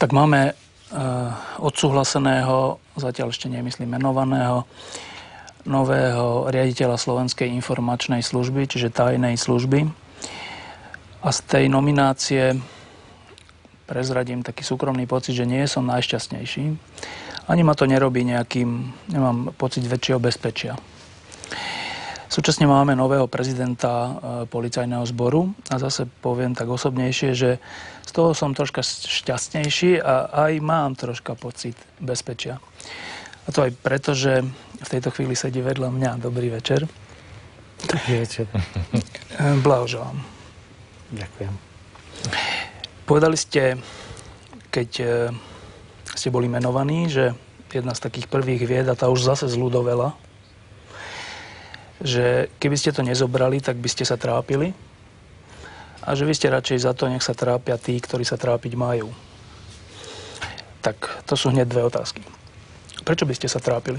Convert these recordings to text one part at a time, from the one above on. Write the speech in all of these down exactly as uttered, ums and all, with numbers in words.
Tak máme uh, odsúhlaseného, zatiaľ ešte nemyslím menovaného, nového riaditeľa Slovenskej informačnej služby, čiže tajnej služby. A z tej nominácie prezradím taký súkromný pocit, že nie som najšťastnejší. Ani ma to nerobí nejakým, nemám pocit väčšieho bezpečia. Súčasne máme nového prezidenta e, policajného zboru a zase poviem tak osobnejšie, že z toho som troška šťastnejší a aj mám troška pocit bezpečia. A to aj preto, že v tejto chvíli sedí vedľa mňa. Dobrý večer. Dobrý večer. E, blahoželám. Ďakujem. Povedali ste, keď e, ste boli menovaní, že jedna z takých prvých vied, a tá už zase zľudovela, že keby ste to nezobrali, tak by ste sa trápili a že vy ste radšej za to, nech sa trápia tí, ktorí sa trápiť majú. Tak to sú hneď dve otázky. Prečo by ste sa trápili?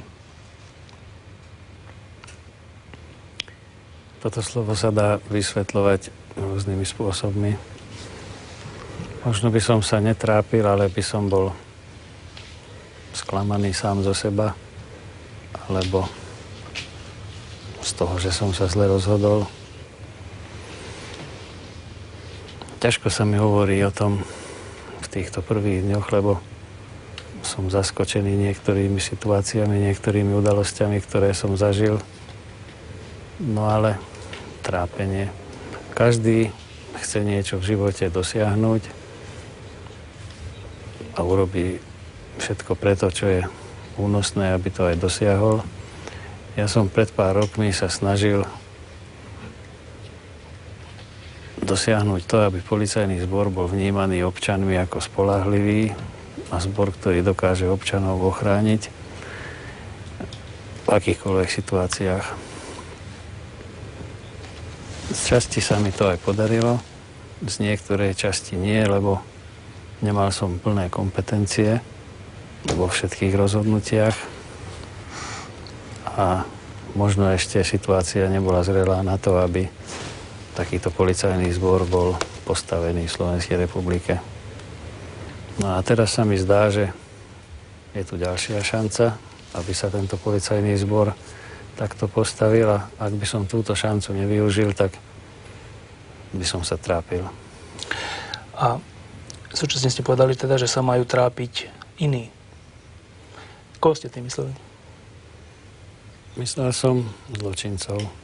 Toto slovo sa dá vysvetľovať rôznymi spôsobmi. Možno by som sa netrápil, ale by som bol sklamaný sám zo seba, alebo z toho, že som sa zle rozhodol. Ťažko sa mi hovorí o tom v týchto prvých dňoch, lebo som zaskočený niektorými situáciami, niektorými udalosťami, ktoré som zažil. No ale trápenie. Každý chce niečo v živote dosiahnuť a urobí všetko preto, čo je únosné, aby to aj dosiahol. Ja som pred pár rokmi sa snažil dosiahnuť to, aby policajný zbor bol vnímaný občanmi ako spoľahlivý a zbor, ktorý dokáže občanov ochrániť v akýchkoľvek situáciách. Z časti sa mi to aj podarilo, z niektorej časti nie, lebo nemal som plné kompetencie vo všetkých rozhodnutiach. A možno ešte situácia nebola zrelá na to, aby takýto policajný zbor bol postavený v Slovenskej republike. No a teraz sa mi zdá, že je tu ďalšia šanca, aby sa tento policajný zbor takto postavil a ak by som túto šancu nevyužil, tak by som sa trápil. A súčasne ste povedali teda, že sa majú trápiť iní. Koho ste tým mysleli? Myslel som zločincov. E,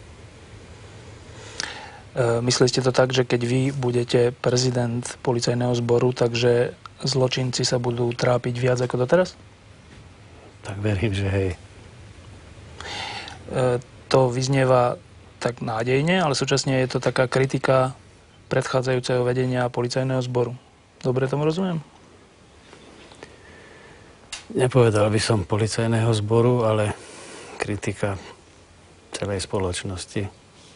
mysleli ste to tak, že keď vy budete prezident policajného zboru, takže zločinci sa budú trápiť viac ako doteraz? Tak verím, že hej. E, to vyznieva tak nádejne, ale súčasne je to taká kritika predchádzajúceho vedenia policajného zboru. Dobre tomu rozumiem? Nepovedal by som policajného zboru, ale kritika celej spoločnosti.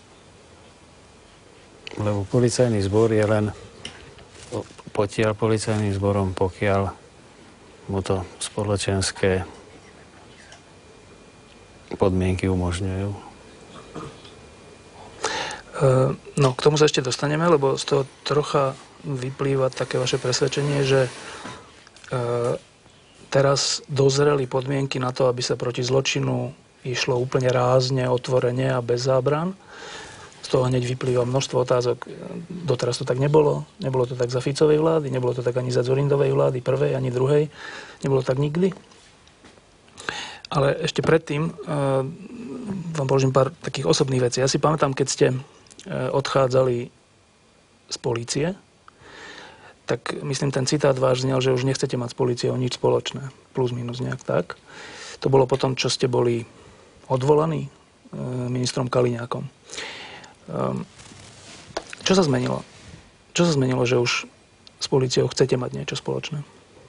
Lebo policajný zbor je len potiaľ policajným zborom, pokiaľ mu to spoločenské podmienky umožňujú. Uh, no, k tomu sa ešte dostaneme, lebo z toho trocha vyplýva také vaše presvedčenie, že uh, teraz dozreli podmienky na to, aby sa proti zločinu išlo úplne rázne, otvorene a bez zábran. Z toho hneď vyplýva množstvo otázok. Doteraz to tak nebolo. Nebolo to tak za Ficovej vlády, nebolo to tak ani za Dzurindovej vlády, prvej, ani druhej. Nebolo tak nikdy. Ale ešte predtým uh, vám položím pár takých osobných vecí. Ja si pamätám, keď ste uh, odchádzali z polície, tak myslím, ten citát váš znel, že už nechcete mať s políciou nič spoločné. Plus, minus nejak tak. To bolo potom, čo ste boli odvolaní uh, ministrom Kaliňákom. Um, čo sa zmenilo? Čo sa zmenilo, že už s políciou chcete mať niečo spoločné?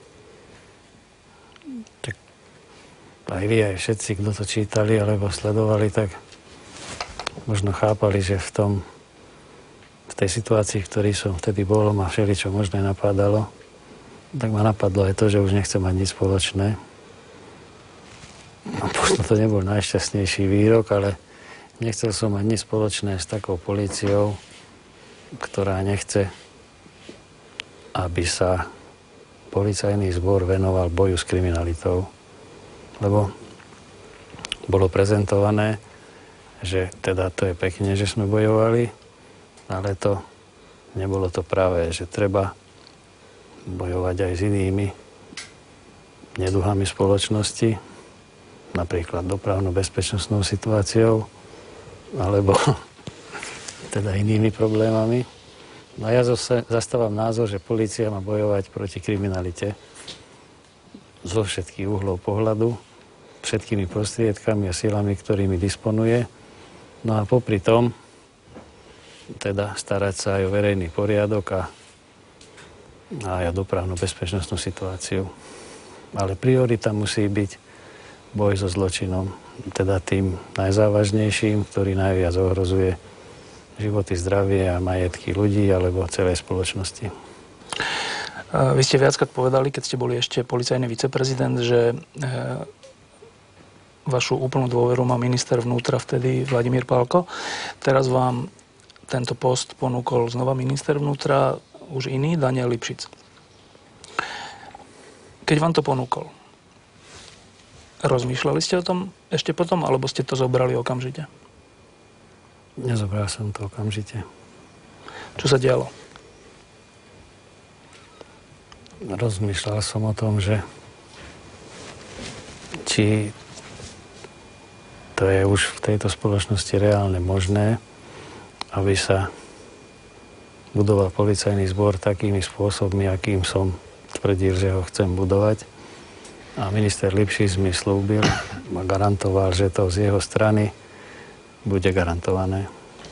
Tak aj vy, aj všetci, kto to čítali alebo sledovali, tak možno chápali, že v tom v tej situácii, v ktorej som vtedy bol, ma všeličo možné napádalo. Tak ma napadlo aj to, že už nechcem mať nič spoločné. No, možno to nebol najšťastnejší výrok, ale nechcel som mať nič spoločné s takou políciou, ktorá nechce, aby sa policajný zbor venoval boju s kriminalitou. Lebo bolo prezentované, že teda to je pekne, že sme bojovali, ale to nebolo to práve, že treba bojovať aj s inými neduhami spoločnosti, napríklad dopravno-bezpečnostnou situáciou, alebo teda inými problémami. No a ja zase zastávam názor, že polícia má bojovať proti kriminalite zo všetkých uhlov pohľadu, všetkými prostriedkami a silami, ktorými disponuje. No a popri tom teda starať sa aj o verejný poriadok a, a aj o dopravnú bezpečnostnú situáciu. Ale priorita musí byť boj so zločinom, teda tým najzávažnejším, ktorý najviac ohrozuje životy, zdravie a majetky ľudí alebo celej spoločnosti. Vy ste viackrát povedali, keď ste boli ešte policajný viceprezident, že vašu úplnú dôveru má minister vnútra vtedy Vladimír Pálko. Teraz vám tento post ponúkol znova minister vnútra, už iný, Daniel Lipšic. Keď vám to ponúkol, rozmýšľali ste o tom ešte potom, alebo ste to zobrali okamžite? Nezobral som to okamžite. Čo sa dialo? Rozmýšľal som o tom, že či to je už v tejto spoločnosti reálne možné, aby sa budoval policajný zbor takými spôsobmi, akým som tvrdil, že ho chcem budovať. A minister Lipšic mi slúbil a garantoval, že to z jeho strany bude garantované.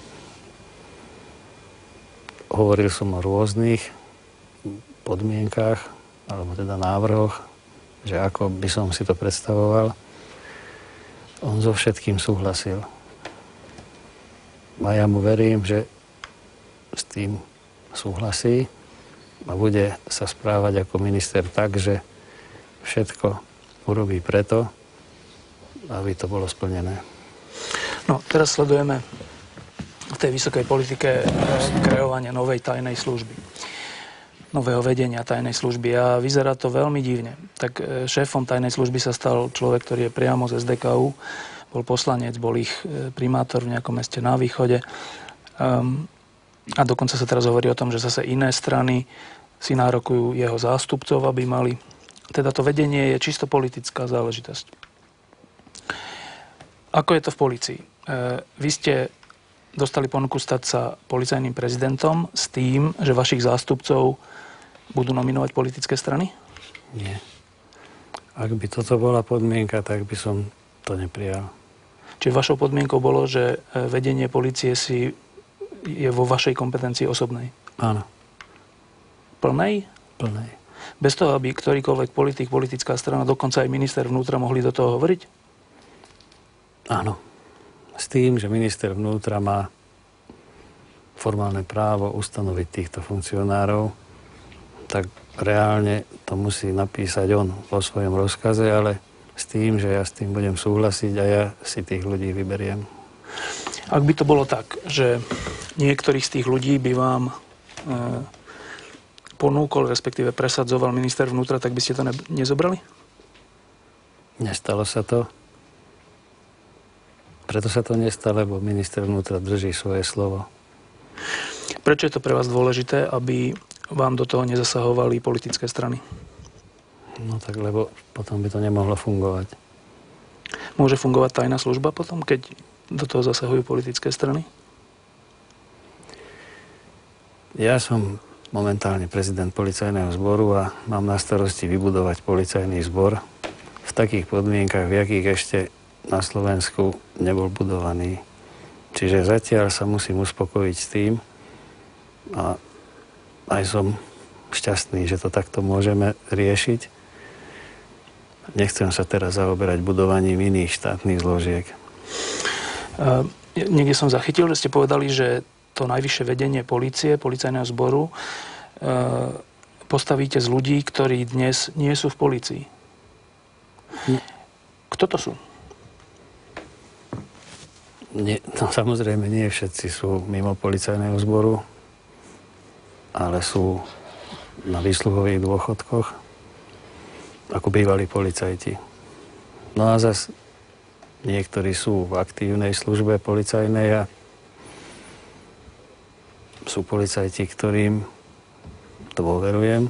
Hovoril som o rôznych podmienkách, alebo teda návrhoch, že ako by som si to predstavoval. On so všetkým súhlasil. A ja mu verím, že s tým súhlasí a bude sa správať ako minister tak, že všetko urobí preto, aby to bolo splnené. No, teraz sledujeme v tej vysokej politike kreovania novej tajnej služby. Nového vedenia tajnej služby. A vyzerá to veľmi divne. Tak šéfom tajnej služby sa stal človek, ktorý je priamo z es dé ká ú. Bol poslanec, bol ich primátor v nejakom meste na východe. Um, a dokonca sa teraz hovorí o tom, že zase iné strany si nárokujú jeho zástupcov, aby mali. Teda to vedenie je čisto politická záležitosť. Ako je to v polícii? E, vy ste dostali ponuku stať sa policajným prezidentom s tým, že vašich zástupcov budú nominovať politické strany? Nie. Ak by toto bola podmienka, tak by som to neprijal. Čiže vašou podmienkou bolo, že vedenie polície si je vo vašej kompetencii osobnej? Áno. Plnej? Plnej. Bez toho, aby ktorýkoľvek politik, politická strana, dokonca aj minister vnútra mohli do toho hovoriť? Áno. S tým, že minister vnútra má formálne právo ustanoviť týchto funkcionárov, tak reálne to musí napísať on vo svojom rozkaze, ale s tým, že ja s tým budem súhlasiť a ja si tých ľudí vyberiem. Ak by to bolo tak, že niektorých z tých ľudí by vám e, ponúkol, respektíve presadzoval minister vnútra, tak by ste to ne, nezobrali? Nestalo sa to. Preto sa to nestalo, lebo minister vnútra drží svoje slovo. Prečo je to pre vás dôležité, aby vám do toho nezasahovali politické strany? No tak, lebo potom by to nemohlo fungovať. Môže fungovať tajná služba potom, keď do toho zasahujú politické strany? Ja som momentálne prezident policajného zboru a mám na starosti vybudovať policajný zbor v takých podmienkach, v jakých ešte na Slovensku nebol budovaný. Čiže zatiaľ sa musím uspokojiť s tým a aj som šťastný, že to takto môžeme riešiť. Nechcem sa teraz zaoberať budovaním iných štátnych zložiek. Uh, niekde som zachytil, že ste povedali, že to najvyššie vedenie polície, policajného zboru uh, postavíte z ľudí, ktorí dnes nie sú v polícii. Hm. Kto to sú? Nie, no, samozrejme, nie všetci sú mimo policajného zboru, ale sú na výsluhových dôchodkoch. ako bývalí policajti. No a zas niektorí sú v aktívnej službe policajnej a sú policajti, ktorým dôverujem,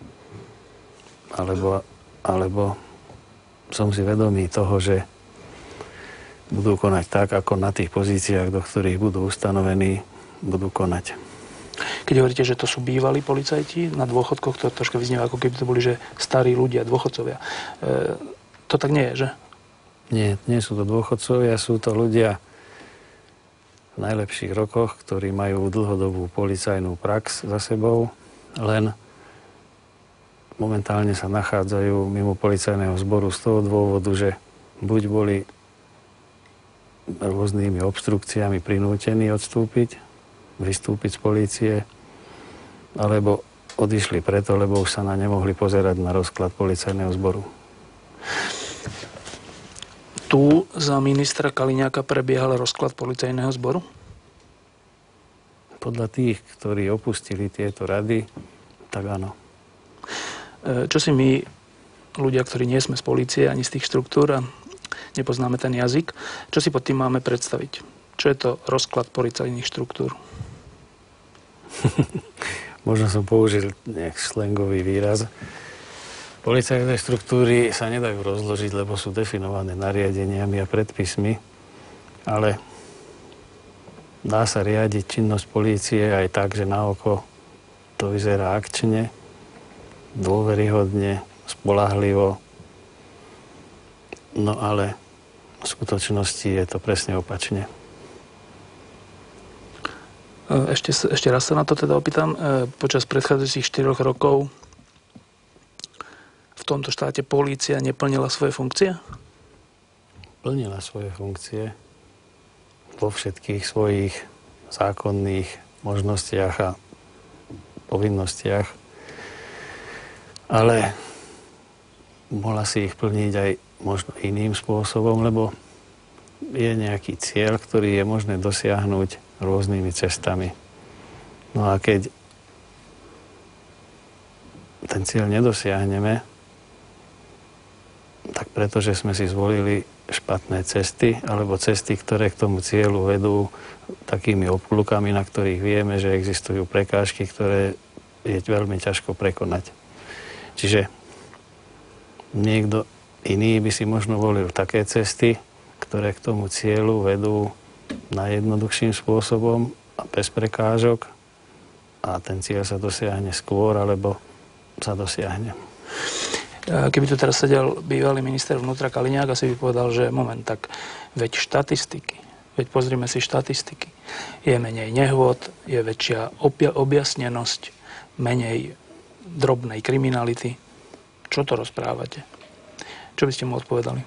alebo, alebo som si vedomý toho, že budú konať tak, ako na tých pozíciách, do ktorých budú ustanovení, budú konať. Keď hovoríte, že to sú bývalí policajti na dôchodkoch, to troška vyznieva, ako keby to boli, že starí ľudia, dôchodcovia. E, to tak nie je, že? Nie, nie sú to dôchodcovia, sú to ľudia v najlepších rokoch, ktorí majú dlhodobú policajnú prax za sebou, len momentálne sa nachádzajú mimo policajného zboru z toho dôvodu, že buď boli rôznymi obštrukciami prinútení odstúpiť, vystúpiť z polície, alebo odišli preto, lebo už sa na nemohli pozerať na rozklad policajného zboru. Tu za ministra Kaliňáka prebiehal rozklad policajného zboru? Podľa tých, ktorí opustili tieto rady, tak áno. Čo si my, ľudia, ktorí nie sme z polície ani z tých štruktúr a nepoznáme ten jazyk, čo si pod tým máme predstaviť? Čo je to rozklad policajných štruktúr? Možno som použil nejak slangový výraz. Policajné štruktúry sa nedajú rozložiť, lebo sú definované nariadeniami a predpismi, ale dá sa riadiť činnosť polície aj tak, že na oko to vyzerá akčne, dôveryhodne, spoľahlivo, no ale v skutočnosti je to presne opačne. Ešte, ešte raz sa na to teda opýtam. Počas predchádzajúcich štyroch rokov v tomto štáte polícia neplnila svoje funkcie? Plnila svoje funkcie vo všetkých svojich zákonných možnostiach a povinnostiach, ale mohla si ich plniť aj možno iným spôsobom, lebo je nejaký cieľ, ktorý je možné dosiahnuť rôznymi cestami. No a keď ten cieľ nedosiahneme, tak pretože sme si zvolili špatné cesty, alebo cesty, ktoré k tomu cieľu vedú takými obklukami, na ktorých vieme, že existujú prekážky, ktoré je veľmi ťažko prekonať. Čiže niekto iný by si možno volil také cesty, ktoré k tomu cieľu vedú najjednoduchším spôsobom a bez prekážok a ten cieľ sa dosiahne skôr, alebo sa dosiahne. Keby tu teraz sedel bývalý minister vnútra Kaliňák, asi by povedal, že moment, tak veď štatistiky, veď pozrime si štatistiky. Je menej nehôd, je väčšia obja- objasnenosť, menej drobnej kriminality. Čo to rozprávate? Čo by ste mu odpovedali?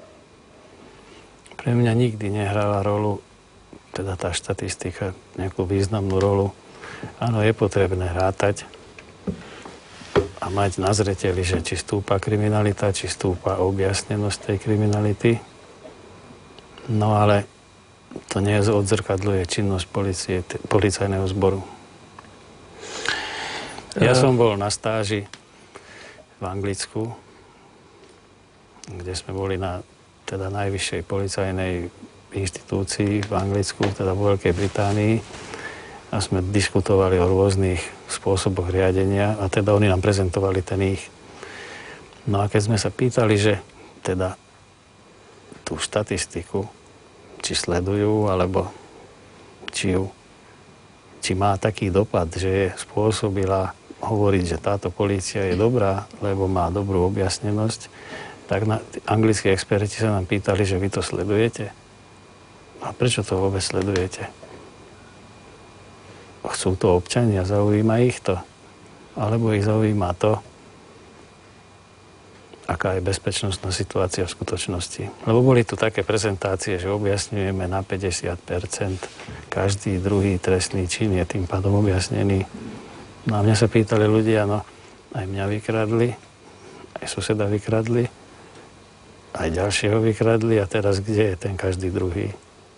Pre mňa nikdy nehrala rolu, teda tá štatistika, nejakú významnú rolu. Áno, je potrebné rátať a mať na zreteli, že či stúpa kriminalita, či stúpa objasnenosť tej kriminality. No ale to nie odzrkadľuje činnosť policie, policajného zboru. Ja som bol na stáži v Anglicku, kde sme boli na teda najvyššej policajnej inštitúcii v Anglicku, teda v Veľkej Británii. A sme diskutovali o rôznych spôsoboch riadenia a teda oni nám prezentovali ten ich. No a keď sme sa pýtali, že teda tú štatistiku, či sledujú, alebo či, ju, či má taký dopad, že je spôsobila hovoriť, že táto polícia je dobrá, lebo má dobrú objasnenosť, tak na, anglickí experti sa nám pýtali, že vy to sledujete. A prečo to vôbec sledujete? Chcú to občania, zaujíma ich to. Alebo ich zaujíma to, aká je bezpečnostná situácia v skutočnosti. Lebo boli tu také prezentácie, že objasňujeme na päťdesiat percent. Každý druhý trestný čin je tým pádom objasnený. No a mňa sa pýtali ľudia, no aj mňa vykradli, aj suseda vykradli, aj ďalšieho vykradli a teraz kde je ten každý druhý?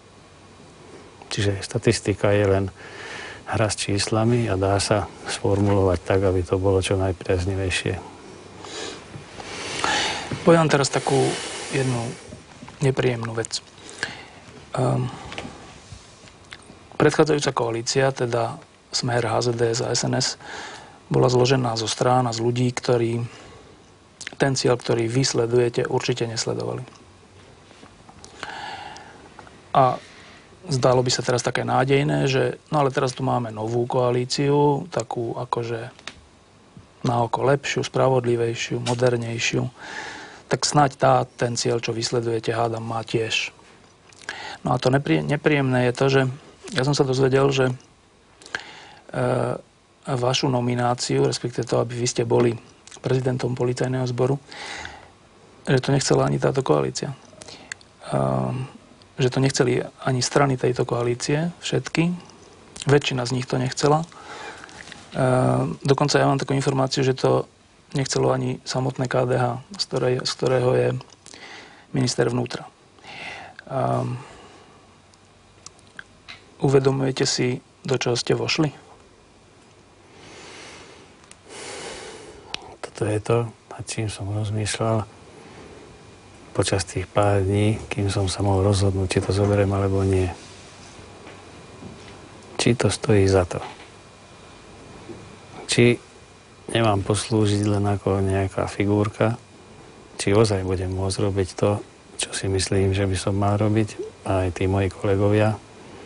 Čiže štatistika je len hra s číslami a dá sa sformulovať tak, aby to bolo čo najpriaznivejšie. Poviem teraz takú jednu nepríjemnú vec. Um, predchádzajúca koalícia, teda Smer, há zet dé es a es en es, bola zložená zo strán a z ľudí, ktorí ten cieľ, ktorý vy sledujete, určite nesledovali. A zdalo by sa teraz také nádejné, že no ale teraz tu máme novú koalíciu, takú akože na oko lepšiu, spravodlivejšiu, modernejšiu, tak snáď tá, ten cieľ, čo vysledujete, hádam, má tiež. No a to neprí, nepríjemné je to, že ja som sa dozvedel, že e, vašu nomináciu, respektíve to, aby vy ste boli prezidentom policajného zboru, že to nechcela ani táto koalícia. E, že to nechceli ani strany tejto koalície, všetky. Väčšina z nich to nechcela. Uh, dokonca ja mám takú informáciu, že to nechcelo ani samotné ká dé há, z, ktorej, z ktorého je minister vnútra. Um, uvedomujete si, do čoho ste vošli? Toto je to, nad čím som rozmýšľal počas tých pár dní, kým som sa mohol rozhodnúť, či to zoberiem alebo nie. Či to stojí za to. Či nemám poslúžiť len ako nejaká figúrka, či ozaj budem môcť robiť to, čo si myslím, že by som mal robiť, aj tí moji kolegovia.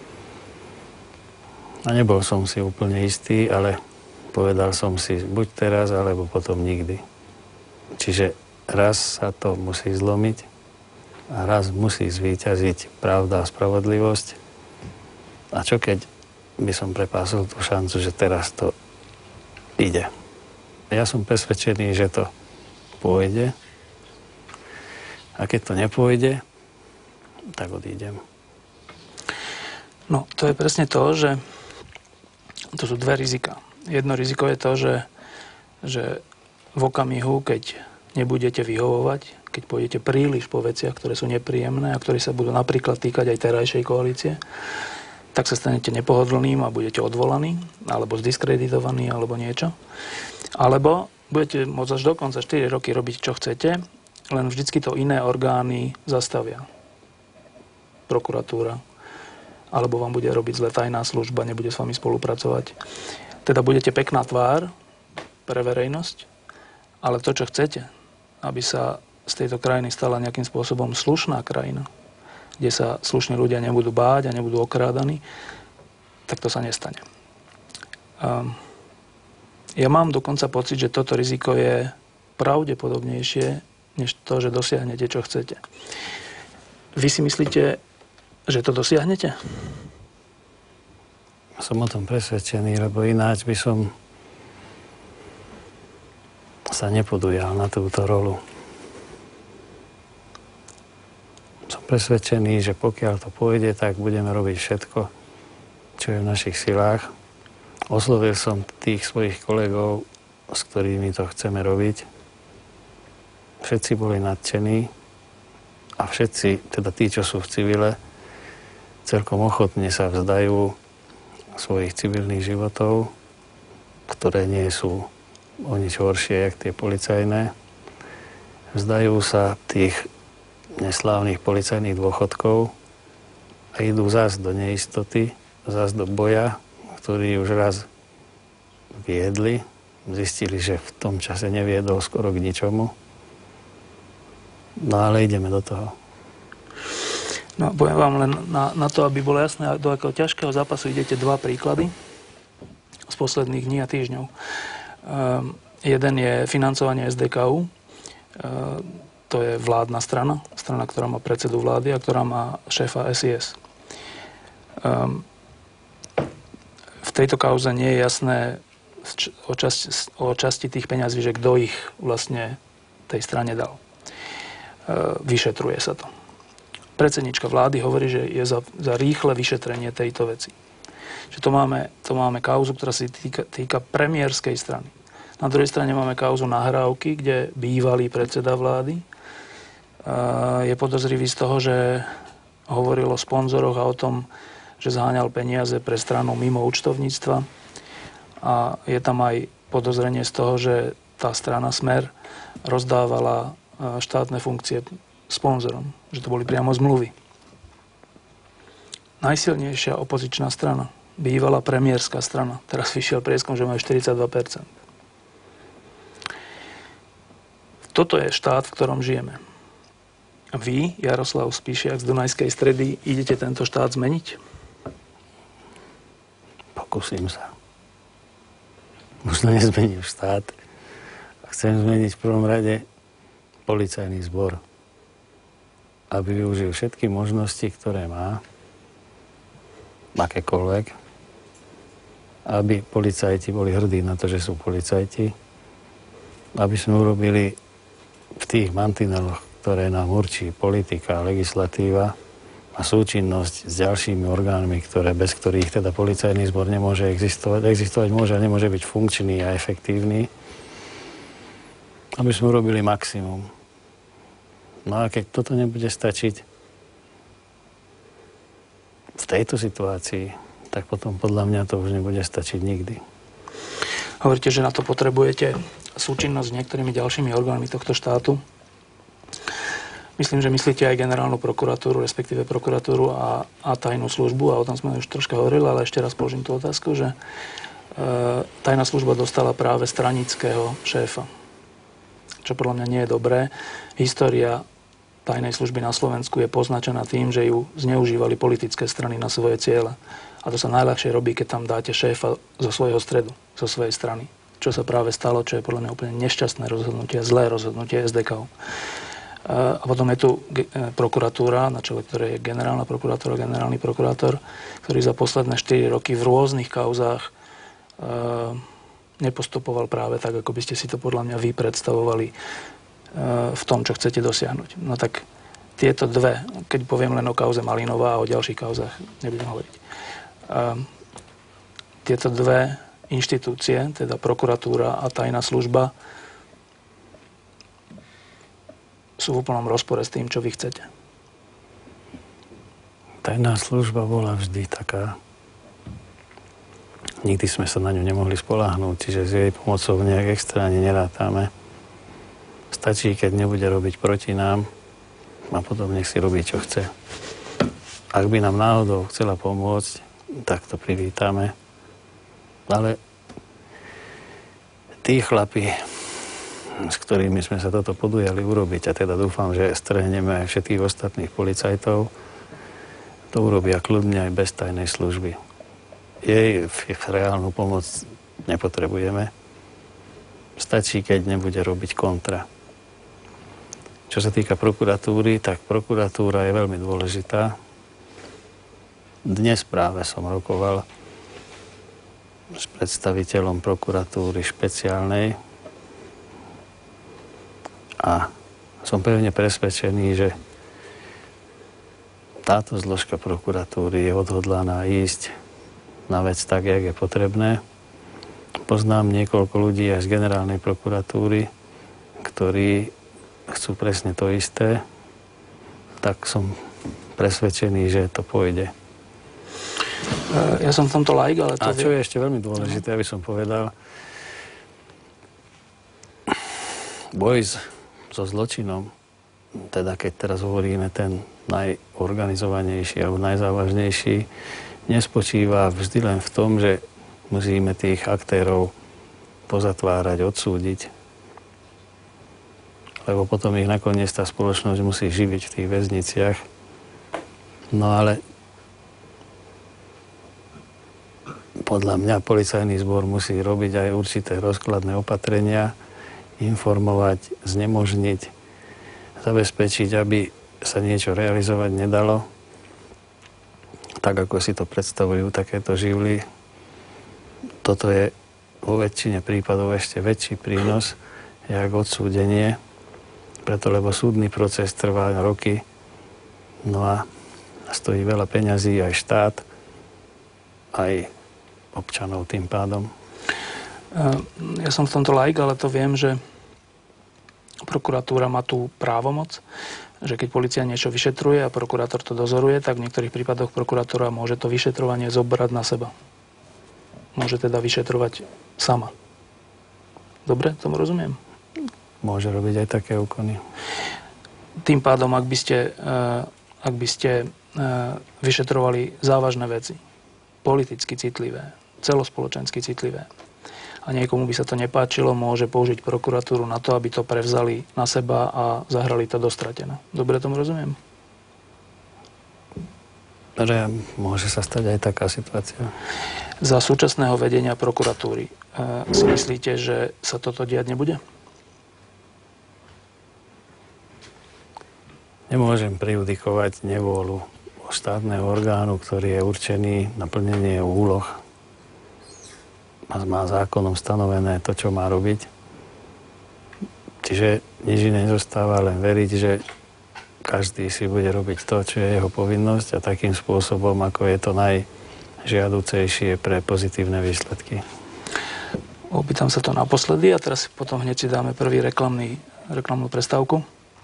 A nebol som si úplne istý, ale povedal som si buď teraz, alebo potom nikdy. Čiže raz sa to musí zlomiť a raz musí zvíťaziť pravda a spravodlivosť. A čo keď by som prepásol tú šancu, že teraz to ide. Ja som presvedčený, že to pôjde. A keď to nepôjde, tak odídem. No, to je presne to, že to sú dve rizika. Jedno riziko je to, že, že v okamihu, keď nebudete vyhovovať, keď pôjdete príliš po veciach, ktoré sú nepríjemné a ktoré sa budú napríklad týkať aj terajšej koalície, tak sa stanete nepohodlným a budete odvolaní, alebo zdiskreditovaní, alebo niečo. Alebo budete môcť až do konca štyri roky robiť, čo chcete, len vždycky to iné orgány zastavia. Prokuratúra. Alebo vám bude robiť zle tajná služba, nebude s vami spolupracovať. Teda budete pekná tvár pre verejnosť, ale to, čo chcete, aby sa z tejto krajiny stala nejakým spôsobom slušná krajina, kde sa slušní ľudia nebudú báť a nebudú okrádaní, tak to sa nestane. Um, ja mám dokonca pocit, že toto riziko je pravdepodobnejšie, než to, že dosiahnete, čo chcete. Vy si myslíte, že to dosiahnete? Som o tom presvedčený, lebo ináč by som sa nepodujal na túto rolu. Som presvedčený, že pokiaľ to pôjde, tak budeme robiť všetko, čo je v našich silách. Oslovil som tých svojich kolegov, s ktorými to chceme robiť. Všetci boli nadšení a všetci, teda tí, čo sú v civile, celkom ochotne sa vzdajú svojich civilných životov, ktoré nie sú o nič horšie, jak tie policajné. Vzdajú sa tých neslávnych policajných dôchodkov a idú zás do neistoty, zás do boja, ktorý už raz viedli. Zistili, že v tom čase neviedol skoro k ničomu. No ale ideme do toho. No, poviem vám len na, na to, aby bolo jasné, do akého ťažkého zápasu idete, dva príklady z posledných dní a týždňov. Um, jeden je financovanie es dé ká ú. Uh, to je vládna strana, strana, ktorá má predsedu vlády a ktorá má šéfa es í es. Um, v tejto kauze nie je jasné o, časti, o časti tých peňazí, že kto ich vlastne tej strane dal. Uh, vyšetruje sa to. Predsednička vlády hovorí, že je za, za rýchle vyšetrenie tejto veci. Že to máme, to máme kauzu, ktorá sa týka, týka premiérskej strany. Na druhej strane máme kauzu nahrávky, kde bývalý predseda vlády uh, je podozrivý z toho, že hovoril o sponzoroch a o tom, že zháňal peniaze pre stranu mimo účtovníctva. A je tam aj podozrenie z toho, že tá strana Smer rozdávala štátne funkcie sponzorom, že to boli priamo zmluvy. Najsilnejšia opozičná strana, bývalá premiérska strana, teraz vyšiel prieskum, že majú štyridsaťdva percent. Toto je štát, v ktorom žijeme. Vy, Jaroslav Spišiak z Dunajskej Stredy, idete tento štát zmeniť? Pokúsim sa. Možno nezmením štát. Chcem zmeniť v prvom rade policajný zbor, aby využil všetky možnosti, ktoré má, akékoľvek, aby policajti boli hrdí na to, že sú policajti, aby sme urobili v tých mantineloch, ktoré nám určí politika, legislatíva a súčinnosť s ďalšími orgánmi, ktoré, bez ktorých teda policajný zbor nemôže existovať. Existovať môže a nemôže byť funkčný a efektívny. Aby sme urobili maximum. No a keď toto nebude stačiť v tejto situácii, tak potom podľa mňa to už nebude stačiť nikdy. Hovoríte, že na to potrebujete súčinnosť s niektorými ďalšími orgánmi tohto štátu. Myslím, že myslíte aj generálnu prokuratúru, respektíve prokuratúru a, a tajnú službu, a o tom sme už troška hovorili, ale ešte raz položím tú otázku, že e, tajná služba dostala práve stranického šéfa, čo podľa mňa nie je dobré. História tajnej služby na Slovensku je poznačená tým, že ju zneužívali politické strany na svoje ciele. A to sa najľahšie robí, keď tam dáte šéfa zo svojho stredu, zo svojej strany. Čo sa práve stalo, čo je podľa mňa úplne nešťastné rozhodnutie, zlé rozhodnutie es dé ká. A potom je tu prokuratúra, na čele ktorej je generálna prokuratúra, generálny prokurátor, ktorý za posledné štyri roky v rôznych kauzách nepostupoval práve tak, ako by ste si to podľa mňa vy predstavovali v tom, čo chcete dosiahnuť. No tak tieto dve, keď poviem len o kauze Malinová a o ďalších kauzách, nebudem hovoriť. Tieto dve inštitúcie, teda prokuratúra a tajná služba, sú v úplnom rozpore s tým, čo vy chcete. Tajná služba bola vždy taká. Nikdy sme sa na ňu nemohli spoľahnúť, čiže s jej pomocou nejak extra ani nerátame. Stačí, keď nebude robiť proti nám a potom nech si robí, čo chce. Ak by nám náhodou chcela pomôcť, tak to privítame. Ale tí chlapi, s ktorými sme sa toto podujali urobiť, a teda dúfam, že strhneme aj všetkých ostatných policajtov, to urobia kľudne aj bez tajnej služby. Jej reálnu pomoc nepotrebujeme. Stačí, keď nebude robiť kontra. Čo sa týka prokuratúry, tak prokuratúra je veľmi dôležitá. Dnes práve som rokoval s predstaviteľom prokuratúry špeciálnej a som pevne presvedčený, že táto zložka prokuratúry je odhodlaná ísť na vec tak, jak je potrebné. Poznám niekoľko ľudí aj z generálnej prokuratúry, ktorí chcú presne to isté, tak som presvedčený, že to pôjde. Ja som v tomto laik, ale to... A čo je ešte veľmi dôležité, aby som povedal, boj so zločinom, teda keď teraz hovoríme ten najorganizovanejší alebo najzávažnejší, nespočíva vždy len v tom, že musíme tých aktérov pozatvárať, odsúdiť, lebo potom ich nakoniec tá spoločnosť musí živiť v tých väzniciach. No ale podľa mňa policajný zbor musí robiť aj určité rozkladné opatrenia, informovať, znemožniť, zabezpečiť, aby sa niečo realizovať nedalo, tak ako si to predstavujú takéto živly. Toto je vo väčšine prípadov ešte väčší prínos, jak odsúdenie, preto lebo súdny proces trvá roky, no a stojí veľa peňazí aj štát, aj občanov tým pádom. Ja som v tomto laik, ale to viem, že prokuratúra má tú právomoc, že keď polícia niečo vyšetruje a prokurátor to dozoruje, tak v niektorých prípadoch prokuratúra môže to vyšetrovanie zobrať na seba. Môže teda vyšetrovať sama. Dobre, tomu rozumiem? môže robiť aj také úkony. Tým pádom, ak by ste, ak by ste vyšetrovali závažné veci, politicky citlivé, celospoločensky citlivé, a niekomu by sa to nepáčilo, môže použiť prokuratúru na to, aby to prevzali na seba a zahrali to dostratené. Dobre tomu rozumiem? Že môže sa stať aj taká situácia. Za súčasného vedenia prokuratúry si myslíte, že sa toto diať nebude? Nemôžem prejudikovať nevôľu štátneho orgánu, ktorý je určený na plnenie úloh a má zákonom stanovené to, čo má robiť. Čiže nič iné nezostáva, len veriť, že každý si bude robiť to, čo je jeho povinnosť a takým spôsobom, ako je to najžiaducejšie pre pozitívne výsledky. Opýtam sa to naposledy a teraz potom hneď si dáme prvý reklamný, reklamnú prestávku.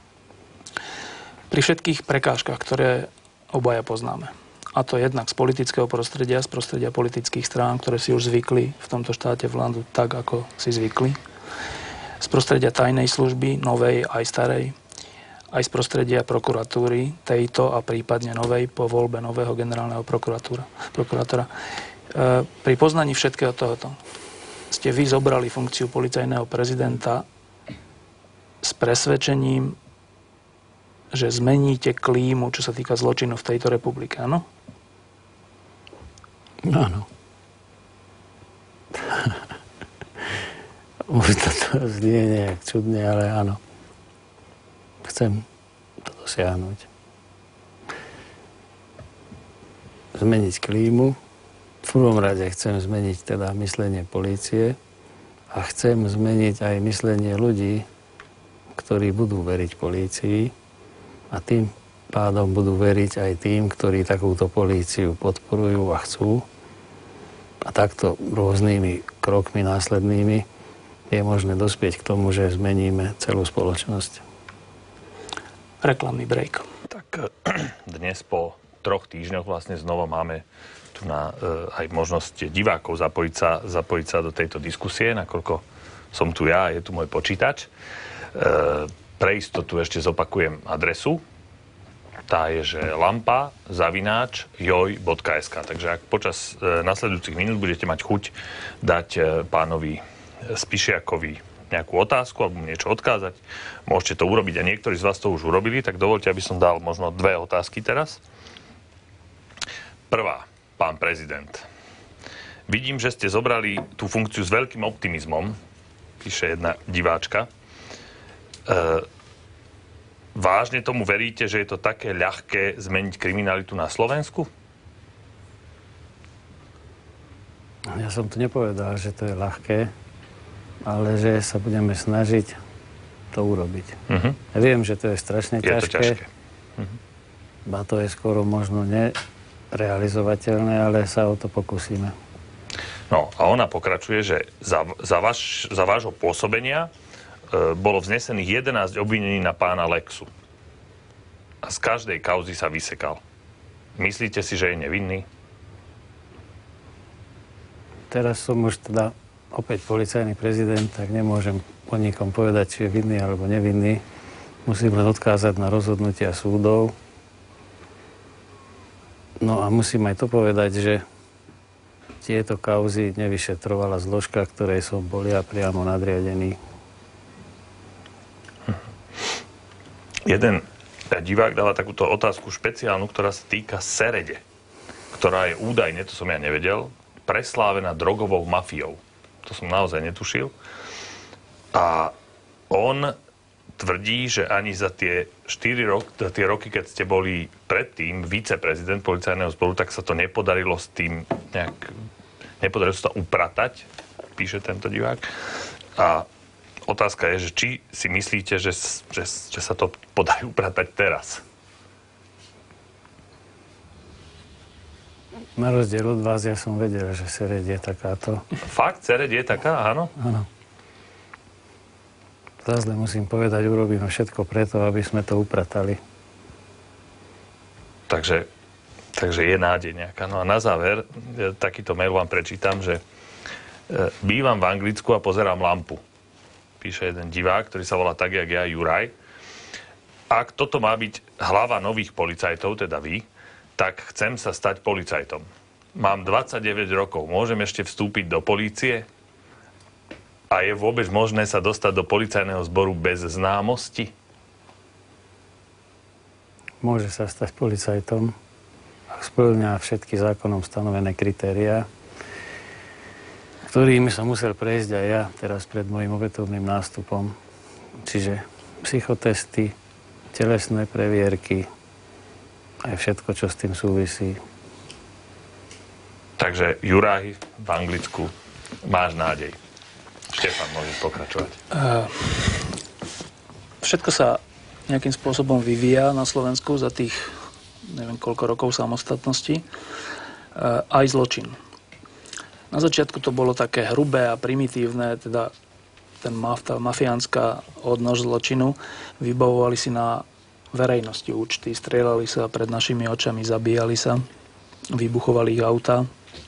Pri všetkých prekážkach, ktoré obaja poznáme, a to jednak z politického prostredia, z prostredia politických strán, ktoré si už zvykli v tomto štáte vládnuť tak, ako si zvykli, z prostredia tajnej služby, novej aj starej, aj z prostredia prokuratúry, tejto a prípadne novej po voľbe nového generálneho prokurátora. E, pri poznaní všetkého tohoto ste vy zobrali funkciu policajného prezidenta s presvedčením, že zmeníte klímu, čo sa týka zločinu v tejto republike, áno? Áno. Možno to znie nejak čudne, ale áno. Chcem to dosiahnuť. Zmeniť klímu. V prvom rade chcem zmeniť teda myslenie polície a chcem zmeniť aj myslenie ľudí, ktorí budú veriť polícii a tým pádom budú veriť aj tým, ktorí takúto políciu podporujú a chcú. A takto rôznymi krokmi následnými je možné dospieť k tomu, že zmeníme celú spoločnosť. Reklamný break. Tak dnes po troch týždňoch vlastne znova máme tu na, e, aj možnosť divákov zapojiť sa, zapojiť sa do tejto diskusie, nakoľko som tu ja a je tu môj počítač. E, pre istotu ešte zopakujem adresu. Tá je, že lampa zavináč joj bodka es ká. Takže ak počas e, nasledujúcich minút budete mať chuť dať e, pánovi Spišiakovi nejakú otázku alebo niečo odkázať, môžete to urobiť a niektorí z vás to už urobili, tak dovoľte, aby som dal možno dve otázky teraz. Prvá, pán prezident. Vidím, že ste zobrali tú funkciu s veľkým optimizmom, píše jedna diváčka. E, Vážne tomu veríte, že je to také ľahké zmeniť kriminalitu na Slovensku? Ja som tu nepovedal, že to je ľahké, ale že sa budeme snažiť to urobiť. Uh-huh. Ja viem, že to je strašne je ťažké. To ťažké. Uh-huh. Ba to je skoro možno nerealizovateľné, ale sa o to pokúsime. No a ona pokračuje, že za, za, vaš, za vášho pôsobenia bolo vznesených jedenásť obvinení na pána Lexu. A z každej kauzy sa vysekal. Myslíte si, že je nevinný? Teraz som už teda opäť policajný prezident, tak nemôžem o nikom povedať, či je vinný alebo nevinný. Musím len odkázať na rozhodnutia súdov. No a musím aj to povedať, že tieto kauzy nevyšetrovala zložka, ktorej som bol ja priamo nadriadený. Jeden divák dáva takúto otázku špeciálnu, ktorá sa týka Serede, ktorá je údajne, to som ja nevedel, preslávená drogovou mafiou. To som naozaj netušil. A on tvrdí, že ani za tie štyri roky, za tie roky, keď ste boli predtým viceprezident policajného zboru, tak sa to nepodarilo s tým nejak, nepodarilo sa to upratať, píše tento divák. A otázka je, že či si myslíte, že, že, že sa to podarí upratať teraz? Na rozdiel od vás, ja som vedel, že Sered je takáto. Fakt? Sered je taká? Áno? Áno. Zazle musím povedať, urobíme všetko preto, aby sme to upratali. Takže, takže je nádej nejaká. No a na záver, takýto mail vám prečítam, že bývam v Anglicku a pozerám lampu. píše jeden divák, ktorý sa volá tak, jak ja, Juraj. Ak toto má byť hlava nových policajtov, teda vy, tak chcem sa stať policajtom. Mám dvadsaťdeväť rokov, môžem ešte vstúpiť do polície? A je vôbec možné sa dostať do policajného zboru bez známosti? Môže sa stať policajtom, ak spĺňa všetky zákonom stanovené kritériá, ktorými som musel prejsť aj ja teraz pred môjim opätovným nástupom. Čiže psychotesty, telesné previerky, aj všetko, čo s tým súvisí. Takže Juraj v Anglicku máš nádej. Štefan, môžeš pokračovať. Uh, všetko sa nejakým spôsobom vyvíja na Slovensku za tých neviem koľko rokov samostatnosti. Uh, aj zločin. Na začiatku to bolo také hrubé a primitívne, teda ten maf, tá mafiánska odnož zločinu. Vybavovali si na verejnosti účty, strieľali sa pred našimi očami, zabíjali sa, vybuchovali ich autá.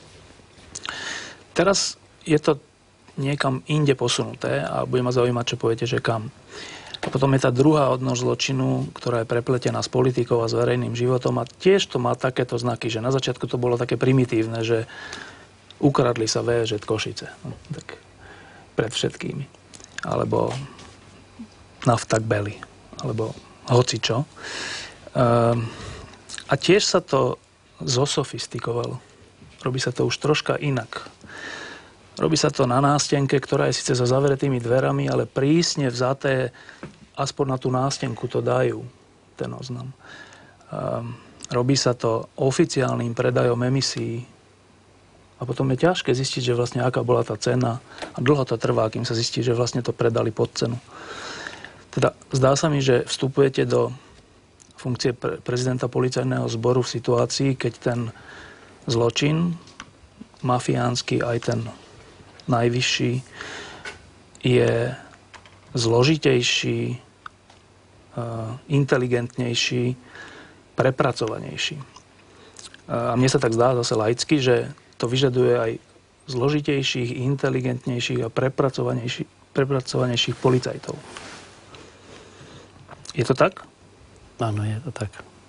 Teraz je to niekam inde posunuté a bude ma zaujímať, čo poviete, že kam. A potom je tá druhá odnož zločinu, ktorá je prepletená s politikou a s verejným životom a tiež to má takéto znaky, že na začiatku to bolo také primitívne, že ukradli sa vé žé Košice. No, tak pred všetkými. Alebo Naftak Belly. Alebo hocičo. Um, a tiež sa to zosofistikovalo. Robí sa to už troška inak. Robí sa to na nástenke, ktorá je síce za zavretými dverami, ale prísne vzaté, aspoň na tú nástenku to dajú, ten oznam. Um, robí sa to oficiálnym predajom emisí. A potom je ťažké zistiť, že vlastne aká bola tá cena. A dlho to trvá, kým sa zistí, že vlastne to predali pod cenu. Teda zdá sa mi, že vstupujete do funkcie pre prezidenta policajného zboru v situácii, keď ten zločin, mafiánsky aj ten najvyšší, je zložitejší, inteligentnejší, prepracovanejší. A mne sa tak zdá zase laicky, že to vyžaduje aj zložitejších, inteligentnejších a prepracovanejších, prepracovanejších policajtov. Je to tak? Áno, je to tak.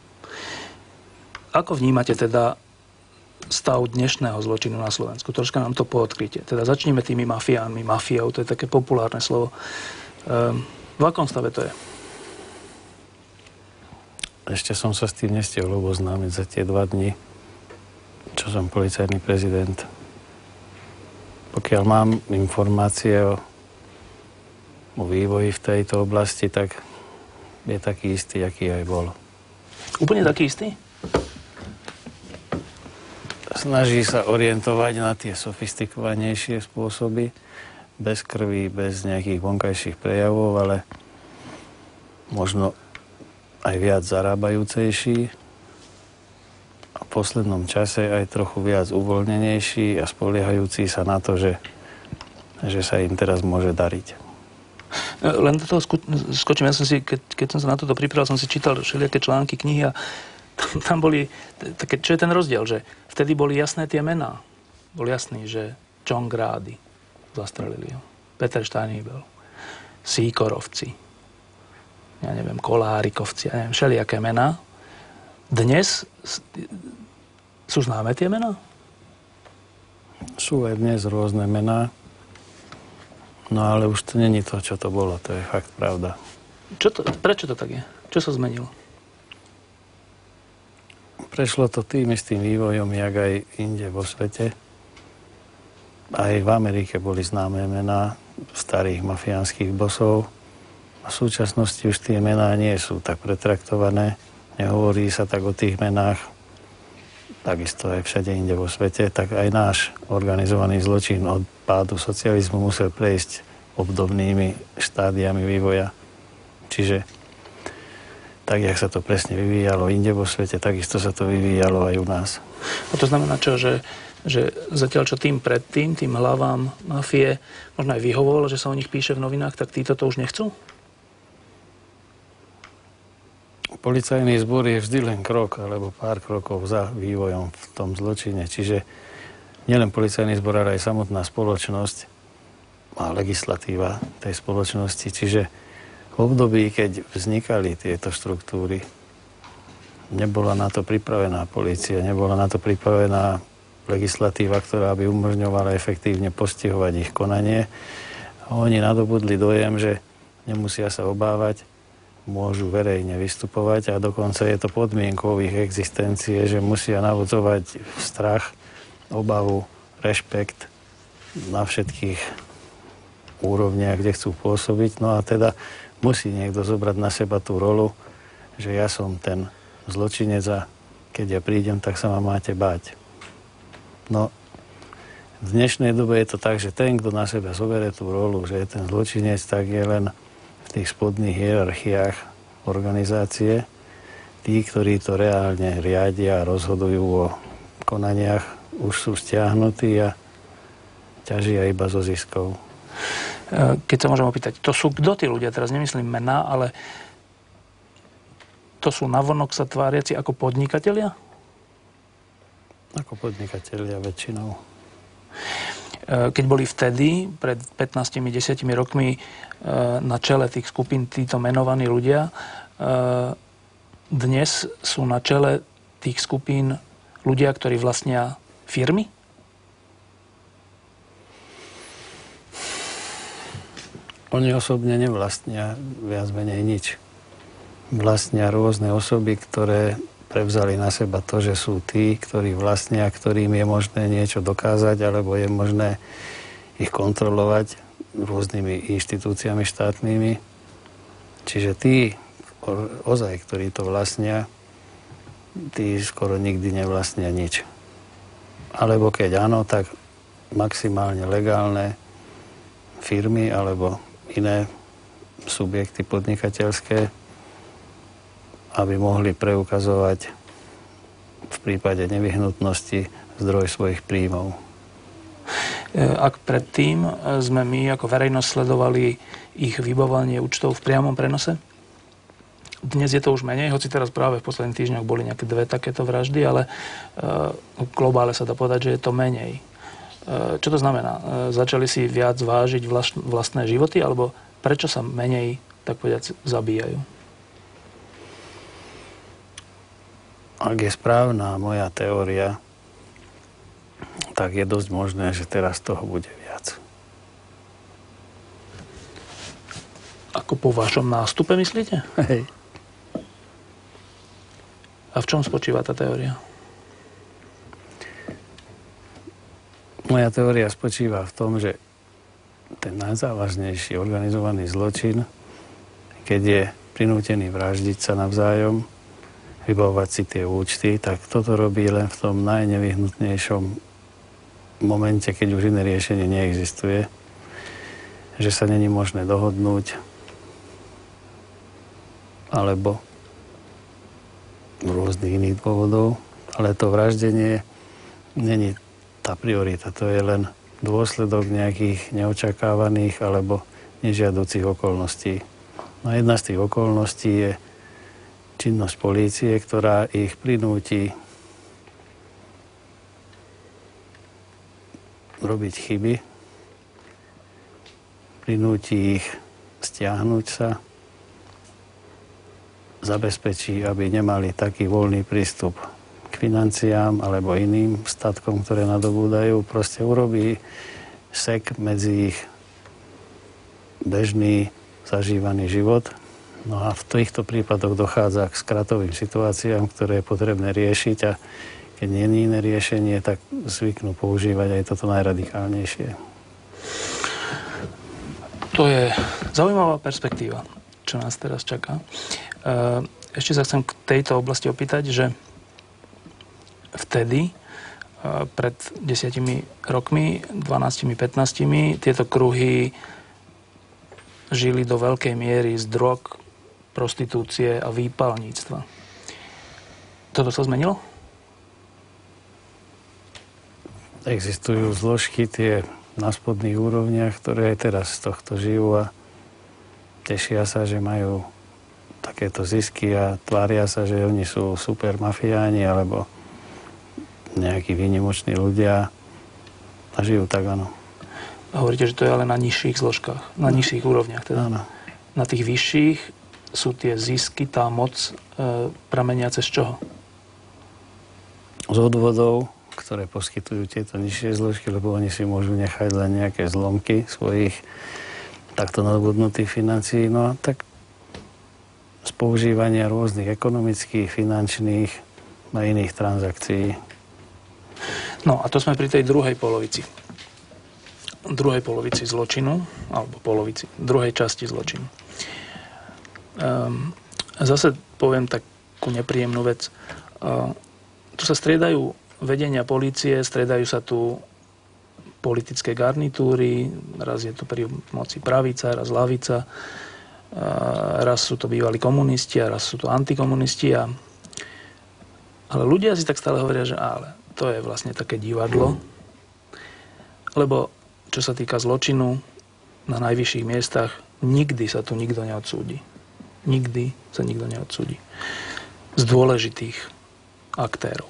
Ako vnímate teda stav dnešného zločinu na Slovensku? Troška nám to poodkryte. Teda začneme tými mafiánmi, mafiou, to je také populárne slovo. Um, v akom stave to je? Ešte som sa s tým nestihol oboznámiť za tie dva dni, čo som policajný prezident. Pokiaľ mám informácie o, o vývoji v tejto oblasti, tak je taký istý, aký aj bol. Úplne taký istý? Snaží sa orientovať na tie sofistikovanejšie spôsoby, bez krvi, bez nejakých vonkajších prejavov, ale možno aj viac zarábajúcejší. A v poslednom čase aj trochu viac uvoľnenejší a spoliehajúci sa na to, že, že sa im teraz môže dariť. Len do toho skočím. Ja som si, keď, keď som sa na toto pripravil, som si čítal všelijaké články, knihy a tam, tam boli, také, čo je ten rozdiel, že vtedy boli jasné tie mená. Bol jasný, že John Grady zastrelili ho, Peter Steinhubel, Sýkorovci, ja neviem, Kolárikovci, ja neviem, všelijaké mená. Dnes sú známe tie mená? Sú aj dnes rôzne mená, no ale už to není to, čo to bolo, to je fakt pravda. Čo to, prečo to tak je? Čo sa zmenilo? Prešlo to tým istým vývojom, jak aj inde vo svete. Aj v Amerike boli známe mená starých mafiánskych bosov. A v súčasnosti už tie mená nie sú tak pretraktované. Nehovorí sa tak o tých menách. Takisto aj všade inde vo svete. Tak aj náš organizovaný zločin od pádu socializmu musel prejsť obdobnými štádiami vývoja. Čiže tak, jak sa to presne vyvíjalo inde vo svete, takisto sa to vyvíjalo aj u nás. A to znamená čo, že, že zatiaľ čo tým predtým, tým hlavám mafie, možno aj vyhovovalo, že sa o nich píše v novinách, tak títo to už nechcú? Policajný zbor je vždy len krok, alebo pár krokov za vývojom v tom zločine. Čiže nielen policajný zbor, ale aj samotná spoločnosť a legislatíva tej spoločnosti. Čiže v období, keď vznikali tieto štruktúry, nebola na to pripravená polícia, nebola na to pripravená legislatíva, ktorá by umožňovala efektívne postihovať ich konanie. A oni nadobudli dojem, že nemusia sa obávať, môžu verejne vystupovať a dokonca je to podmienkou ich existencie, že musia navodzovať strach, obavu, rešpekt na všetkých úrovniach, kde chcú pôsobiť. No a teda musí niekto zobrať na seba tú rolu, že ja som ten zločinec a keď ja prídem, tak sa ma máte báť. No, v dnešnej dobe je to tak, že ten, kto na seba zoberie tú rolu, že je ten zločinec, tak je len v tých spodných hierarchiách organizácie. Tí, ktorí to reálne riadia a rozhodujú o konaniach, už sú stiahnutí a ťažia iba zo ziskov. Keď sa môžem opýtať, to sú kto tí ľudia? Teraz nemyslím mená, ale to sú navonok sa tváriaci ako podnikatelia? Ako podnikatelia väčšinou. Keď boli vtedy, pred pätnástimi desiatimi rokmi, na čele tých skupín títo menovaní ľudia, dnes sú na čele tých skupín ľudia, ktorí vlastnia firmy? Oni osobne nevlastnia viac menej nič. Vlastnia rôzne osoby, ktoré prevzali na seba to, že sú tí, ktorí vlastnia, ktorým je možné niečo dokázať, alebo je možné ich kontrolovať rôznymi inštitúciami štátnymi. Čiže tí ozaj, ktorí to vlastnia, tí skoro nikdy nevlastnia nič. Alebo keď áno, tak maximálne legálne firmy alebo iné subjekty podnikateľské, aby mohli preukazovať v prípade nevyhnutnosti zdroj svojich príjmov. Ak predtým sme my ako verejnosť sledovali ich vybavovanie účtov v priamom prenose, dnes je to už menej, hoci teraz práve v posledných týždňoch boli nejaké dve takéto vraždy, ale v globále sa dá povedať, že je to menej. Čo to znamená? Začali si viac vážiť vlastné životy, alebo prečo sa menej, tak povedať, zabíjajú? Ak je správna moja teória, tak je dosť možné, že teraz toho bude viac. Ako po vašom nástupe, myslíte? Hej. A v čom spočíva tá teória? Moja teória spočíva v tom, že ten najzávažnejší organizovaný zločin, keď je prinútený vraždiť sa navzájom, vybavovať si tie účty, tak toto robí len v tom najnevyhnutnejšom momente, keď už iné riešenie neexistuje, že sa není možné dohodnúť, alebo z rôznych iných dôvodov, ale to vraždenie není tá priorita, to je len dôsledok nejakých neočakávaných alebo nežiaducich okolností. No jedna z tých okolností je činnosť polície, ktorá ich prinúti robiť chyby, prinúti ich stiahnuť sa, zabezpečí, aby nemali taký voľný prístup k financiám alebo iným statkom, ktoré nadobúdajú. Proste urobí sek medzi ich bežný zažívaný život. No a v týchto prípadoch dochádza k skratovým situáciám, ktoré je potrebné riešiť a keď nie je iné riešenie, tak zvyknú používať aj toto najradikálnejšie. To je zaujímavá perspektíva, čo nás teraz čaká. Ešte sa chcem k tejto oblasti opýtať, že vtedy, pred desiatimi rokmi, dvanástimi, pätnástimi, tieto kruhy žili do veľkej miery z drog, prostitúcie a výpalníctva. Toto sa zmenilo? Existujú zložky tie na spodných úrovniach, ktoré aj teraz z tohto žijú a tešia sa, že majú takéto zisky a tvária sa, že oni sú super mafiáni alebo nejakí výnimoční ľudia a žijú tak, áno. hovoríte, že to je ale na nižších zložkách, na nižších úrovniach. Teda. Áno. Na tých vyšších sú tie zisky, tá moc e, prameniace z čoho? Z odvodov, ktoré poskytujú tieto nižšie zložky, lebo oni si môžu nechať len nejaké zlomky svojich takto nadobudnutých financií. No a tak z používania rôznych ekonomických, finančných a iných transakcií. No a to sme pri tej druhej polovici. Druhej polovici zločinu, alebo polovici, druhej časti zločinu. Um, zase poviem takú nepríjemnú vec. Uh, tu sa striedajú vedenia polície, striedajú sa tu politické garnitúry, raz je tu pri moci pravica, raz ľavica, uh, raz sú to bývalí komunisti a raz sú to antikomunisti. A... Ale ľudia si tak stále hovoria, že ale to je vlastne také divadlo, lebo čo sa týka zločinu na najvyšších miestach, nikdy sa tu nikto neodsúdi. Nikdy sa nikto neodsúdi. Z dôležitých aktérov.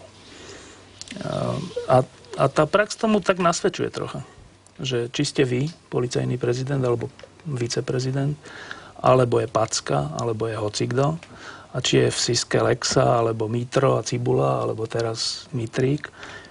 A, a tá prax tomu tak nasvedčuje trocha. Že či ste vy, policajný prezident, alebo viceprezident, alebo je Packa, alebo je hocikdo, a či je v Siske Lexa, alebo Mitro a Cibula, alebo teraz Mitrík,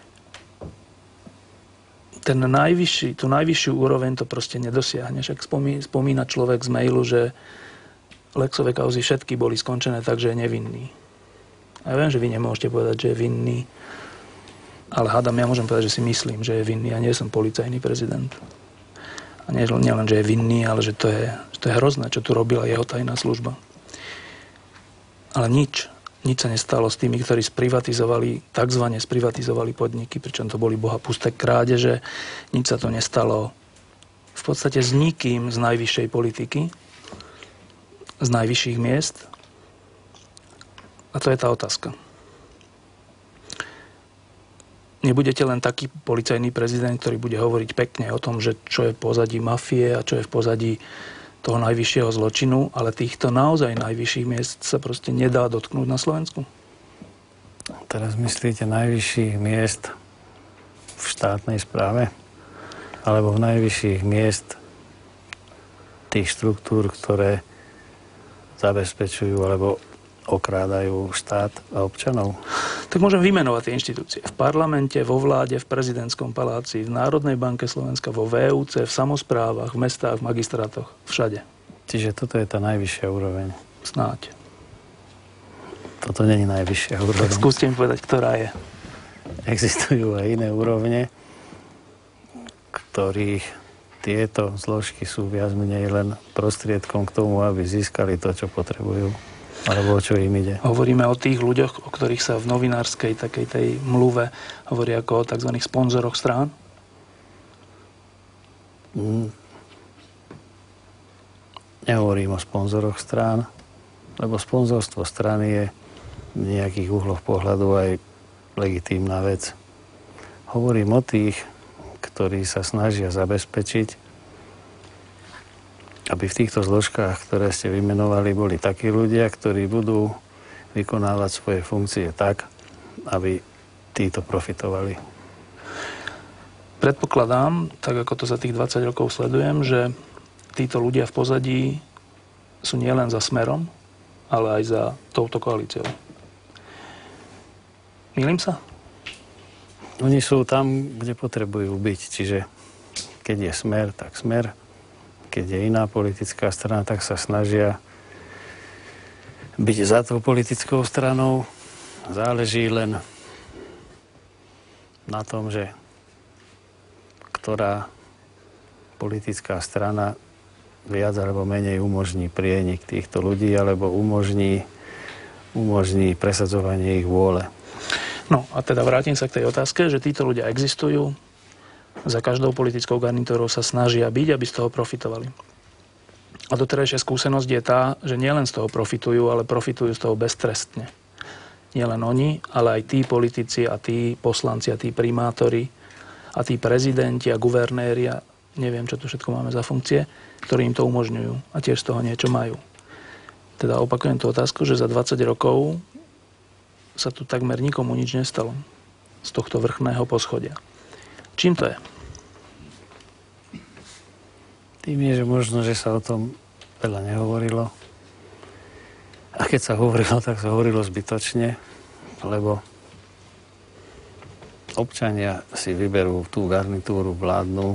ten najvyšší, tú najvyššiu úroveň to proste nedosiahne. Však spomí, spomína človek z mailu, že Lexové kauzy všetky boli skončené tak, že je nevinný. A ja viem, že vy nemôžete povedať, že je vinný, ale hádam, ja môžem povedať, že si myslím, že je vinný. Ja nie som policajný prezident. A nie, nie len, že je vinný, ale že to je, že to je hrozné, čo tu robila jeho tajná služba. Ale nič. Nič sa nestalo s tými, ktorí sprivatizovali, takzvané sprivatizovali podniky, pričom to boli bohapusté krádeže. Nič sa to nestalo v podstate s nikým z najvyššej politiky, z najvyšších miest. A to je tá otázka. Nebudete len taký policajný prezident, ktorý bude hovoriť pekne o tom, že čo je v pozadí mafie a čo je v pozadí toho najvyššieho zločinu, ale týchto naozaj najvyšších miest sa proste nedá dotknúť na Slovensku? Teraz myslíte najvyšších miest v štátnej správe? Alebo v najvyšších miest tých štruktúr, ktoré zabezpečujú alebo okrádajú štát a občanov? Tak môžem vymenovať tie inštitúcie. V parlamente, vo vláde, v prezidentskom paláci, v Národnej banke Slovenska, vo vé ú cé, v samosprávach, v mestách, v magistrátoch, všade. Čiže toto je tá najvyššia úroveň. Snáď. Toto nie je najvyššia úroveň. Tak skúste mi povedať, ktorá je. Existujú aj iné úrovne, ktorých tieto zložky sú viac menej len prostriedkom k tomu, aby získali to, čo potrebujú. Alebo o čo im ide? Hovoríme o tých ľuďoch, o ktorých sa v novinárskej takej tej mluve hovorí ako o tzv. Sponzoroch strán? Mm. Nehovorím o sponzoroch strán, lebo sponzorstvo strany je v nejakých uhloch pohľadu aj legitímna vec. Hovorím o tých, ktorí sa snažia zabezpečiť, aby v týchto zložkách, ktoré ste vymenovali, boli takí ľudia, ktorí budú vykonávať svoje funkcie tak, aby títo profitovali. Predpokladám, tak ako to za tých dvadsať rokov sledujem, že títo ľudia v pozadí sú nielen za Smerom, ale aj za touto koalíciou. Mýlim sa? Oni sú tam, kde potrebujú byť. Čiže keď je Smer, tak Smer. Keď je iná politická strana, tak sa snažia byť za tou politickou stranou. Záleží len na tom, že ktorá politická strana viac alebo menej umožní prienik týchto ľudí alebo umožní, umožní presadzovanie ich vôle. No a teda vrátim sa k tej otázke, že títo ľudia existujú, za každou politickou garnitúrou sa snažia byť, aby z toho profitovali. A doterajšia skúsenosť je tá, že nielen z toho profitujú, ale profitujú z toho beztrestne. Nielen oni, ale aj tí politici a tí poslanci a tí primátori a tí prezidenti a guvernéri a neviem, čo tu všetko máme za funkcie, ktorí im to umožňujú a tiež z toho niečo majú. Teda opakujem tú otázku, že za dvadsať rokov sa tu takmer nikomu nič nestalo z tohto vrchného poschodia. Čím to je? Tým je, že možno, že sa o tom veľa nehovorilo. A keď sa hovorilo, tak sa hovorilo zbytočne, lebo občania si vyberú tú garnitúru vládnu,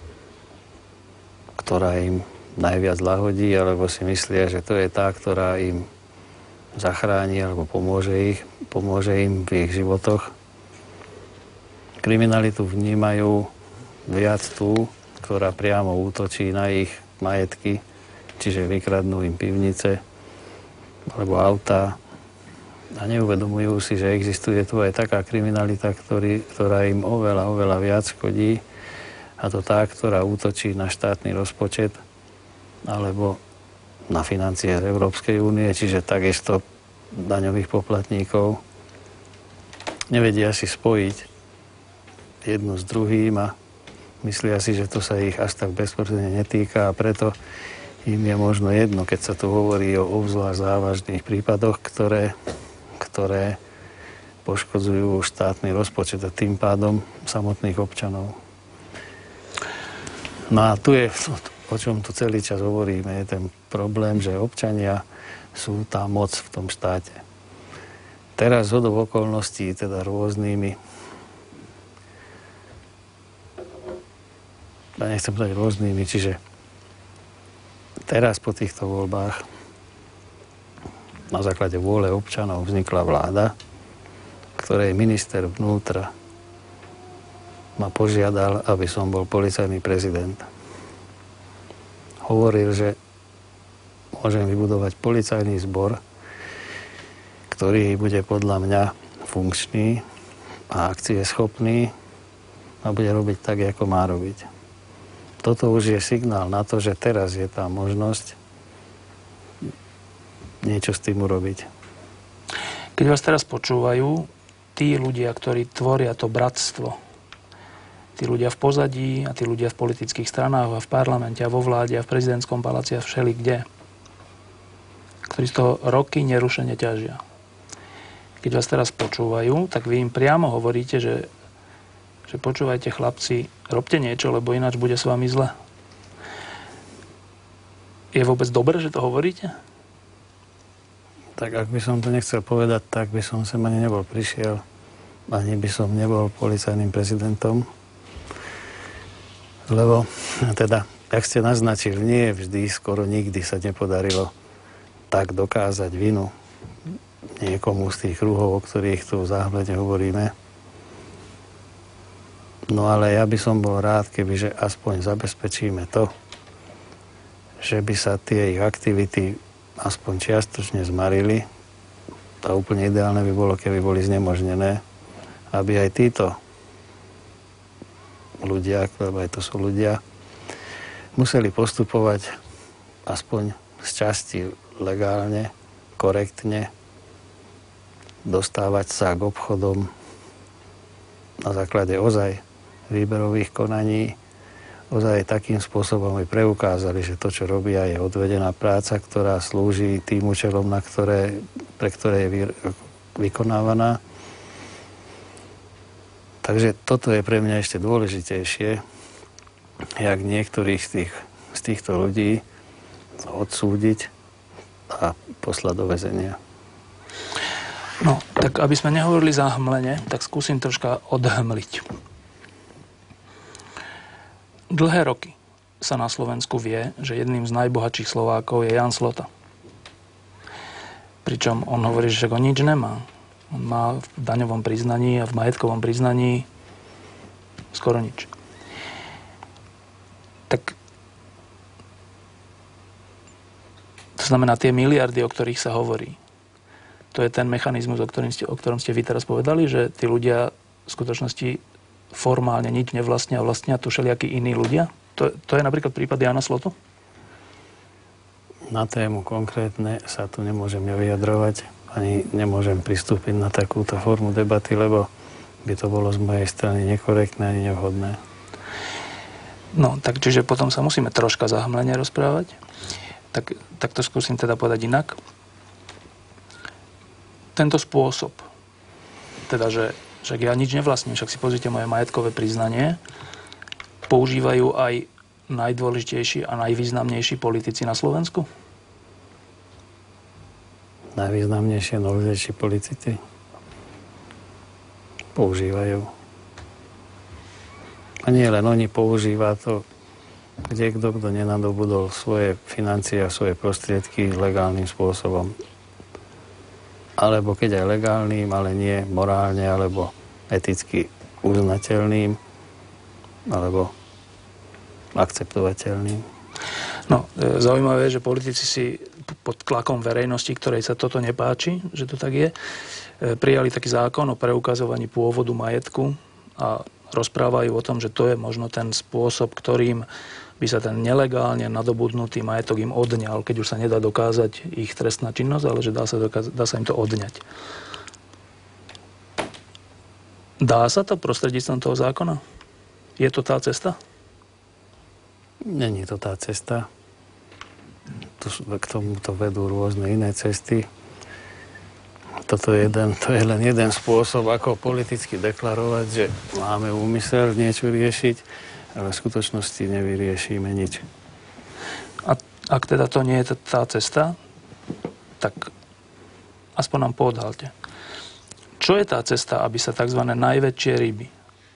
ktorá im najviac lahodí, alebo si myslia, že to je tá, ktorá im zachráni alebo pomôže, ich, pomôže im v ich životoch. Kriminalitu vnímajú viac tú, ktorá priamo útočí na ich majetky, čiže vykradnú im pivnice alebo autá a neuvedomujú si, že existuje tu aj taká kriminalita, ktorý, ktorá im oveľa, oveľa viac škodí, a to tá, ktorá útočí na štátny rozpočet alebo na financie z Európskej únie, čiže takisto daňových poplatníkov. Nevedia si spojiť jedno s druhým a myslia si, že to sa ich až tak bezprostredne netýka, a preto im je možno jedno, keď sa tu hovorí o obzvlášť závažných prípadoch, ktoré, ktoré poškodzujú štátny rozpočet a tým pádom samotných občanov. No a tu je, o čom tu celý čas hovoríme, je ten problém, že občania sú tá moc v tom štáte. Teraz zhodou okolností, teda rôznymi, ja nechcem povedať rôznymi, čiže teraz po týchto voľbách na základe vôle občanov vznikla vláda, ktorej minister vnútra ma požiadal, aby som bol policajný prezident. Hovoril, že môžem vybudovať policajný zbor, ktorý bude podľa mňa funkčný a akcieschopný a bude robiť tak, ako má robiť. Toto už je signál na to, že teraz je tá možnosť niečo s tým urobiť. Keď vás teraz počúvajú tí ľudia, ktorí tvoria to bratstvo, tí ľudia v pozadí a tí ľudia v politických stranách a v parlamente a vo vláde a v prezidentskom paláci a všeli kde, ktorí z toho roky nerušene ťažia. Keď vás teraz počúvajú, tak vy im priamo hovoríte, že, že počúvajte chlapci, robte niečo, lebo ináč bude s vami zle. Je vôbec dobré, že to hovoríte? Tak ak by som to nechcel povedať, tak by som sem ani nebol prišiel. Ani by som nebol policajným prezidentom. Lebo, teda, jak ste naznačili, nie vždy, skoro nikdy sa nepodarilo tak dokázať vinu niekomu z tých kruhov, o ktorých tu záhľadne hovoríme. No ale ja by som bol rád, kebyže aspoň zabezpečíme to, že by sa tie ich aktivity aspoň čiastočne zmarili. A úplne ideálne by bolo, keby boli znemožnené, aby aj títo ľudia, lebo aj to sú ľudia, museli postupovať aspoň z časti legálne, korektne, dostávať sa k obchodom na základe ozaj výberových konaní, ozaj takým spôsobom aj preukázali, že to, čo robia, je odvedená práca, ktorá slúži tým účelom, na ktoré, pre ktoré je vy, vykonávaná. Takže toto je pre mňa ešte dôležitejšie, jak niektorých z, tých, z týchto ľudí odsúdiť a poslať do väzenia. No, tak aby sme nehovorili záhmlene, tak skúsim troška odhmliť. Dlhé roky sa na Slovensku vie, že jedným z najbohatších Slovákov je Jan Slota. Pričom on hovorí, že on nič nemá. On má v daňovom priznaní a v majetkovom priznaní skoro nič. Tak to znamená, tie miliardy, o ktorých sa hovorí, to je ten mechanizmus, o ktorom ste, o ktorom ste vy teraz povedali, že tí ľudia v skutočnosti formálne nič nevlastnia a vlastnia tu všelijakí iní ľudia? To, to je napríklad prípad Jana Slotu? Na tému konkrétne sa tu nemôžem vyjadrovať, ani nemôžem pristúpiť na takúto formu debaty, lebo by to bolo z mojej strany nekorektné ani nevhodné. No, tak čiže potom sa musíme troška zahmlene rozprávať. Tak, tak to skúsim teda povedať inak. Tento spôsob, teda, že, že ja nič nevlastním, však si pozrite moje majetkové priznanie, používajú aj najdôležitejší a najvýznamnejší politici na Slovensku? Najvýznamnejšie, najdôležitejší politici používajú. A nie len oni, používa to kde kto, kto nenadobudol svoje financie a svoje prostriedky legálnym spôsobom. Alebo keď aj legálnym, ale nie morálne, alebo eticky uznateľným, alebo akceptovateľným. No, zaujímavé je, že politici si pod tlakom verejnosti, ktorej sa toto nepáči, že to tak je, prijali taký zákon o preukazovaní pôvodu majetku a rozprávajú o tom, že to je možno ten spôsob, ktorým by sa ten nelegálne nadobudnutý majetok im odňal, keď už sa nedá dokázať ich trestná činnosť, ale že dá sa, dokázať, dá sa im to odňať. Dá sa to prostredníctvom toho zákona? Je to tá cesta? Není to tá cesta. K tomuto vedú rôzne iné cesty. Toto je, jeden, to je len jeden spôsob, ako politicky deklarovať, že máme úmysel niečo riešiť, ale v skutočnosti nevyriešime nič. A ak teda to nie je tá cesta, tak aspoň nám poodhalte. Čo je tá cesta, aby sa tzv. Najväčšie ryby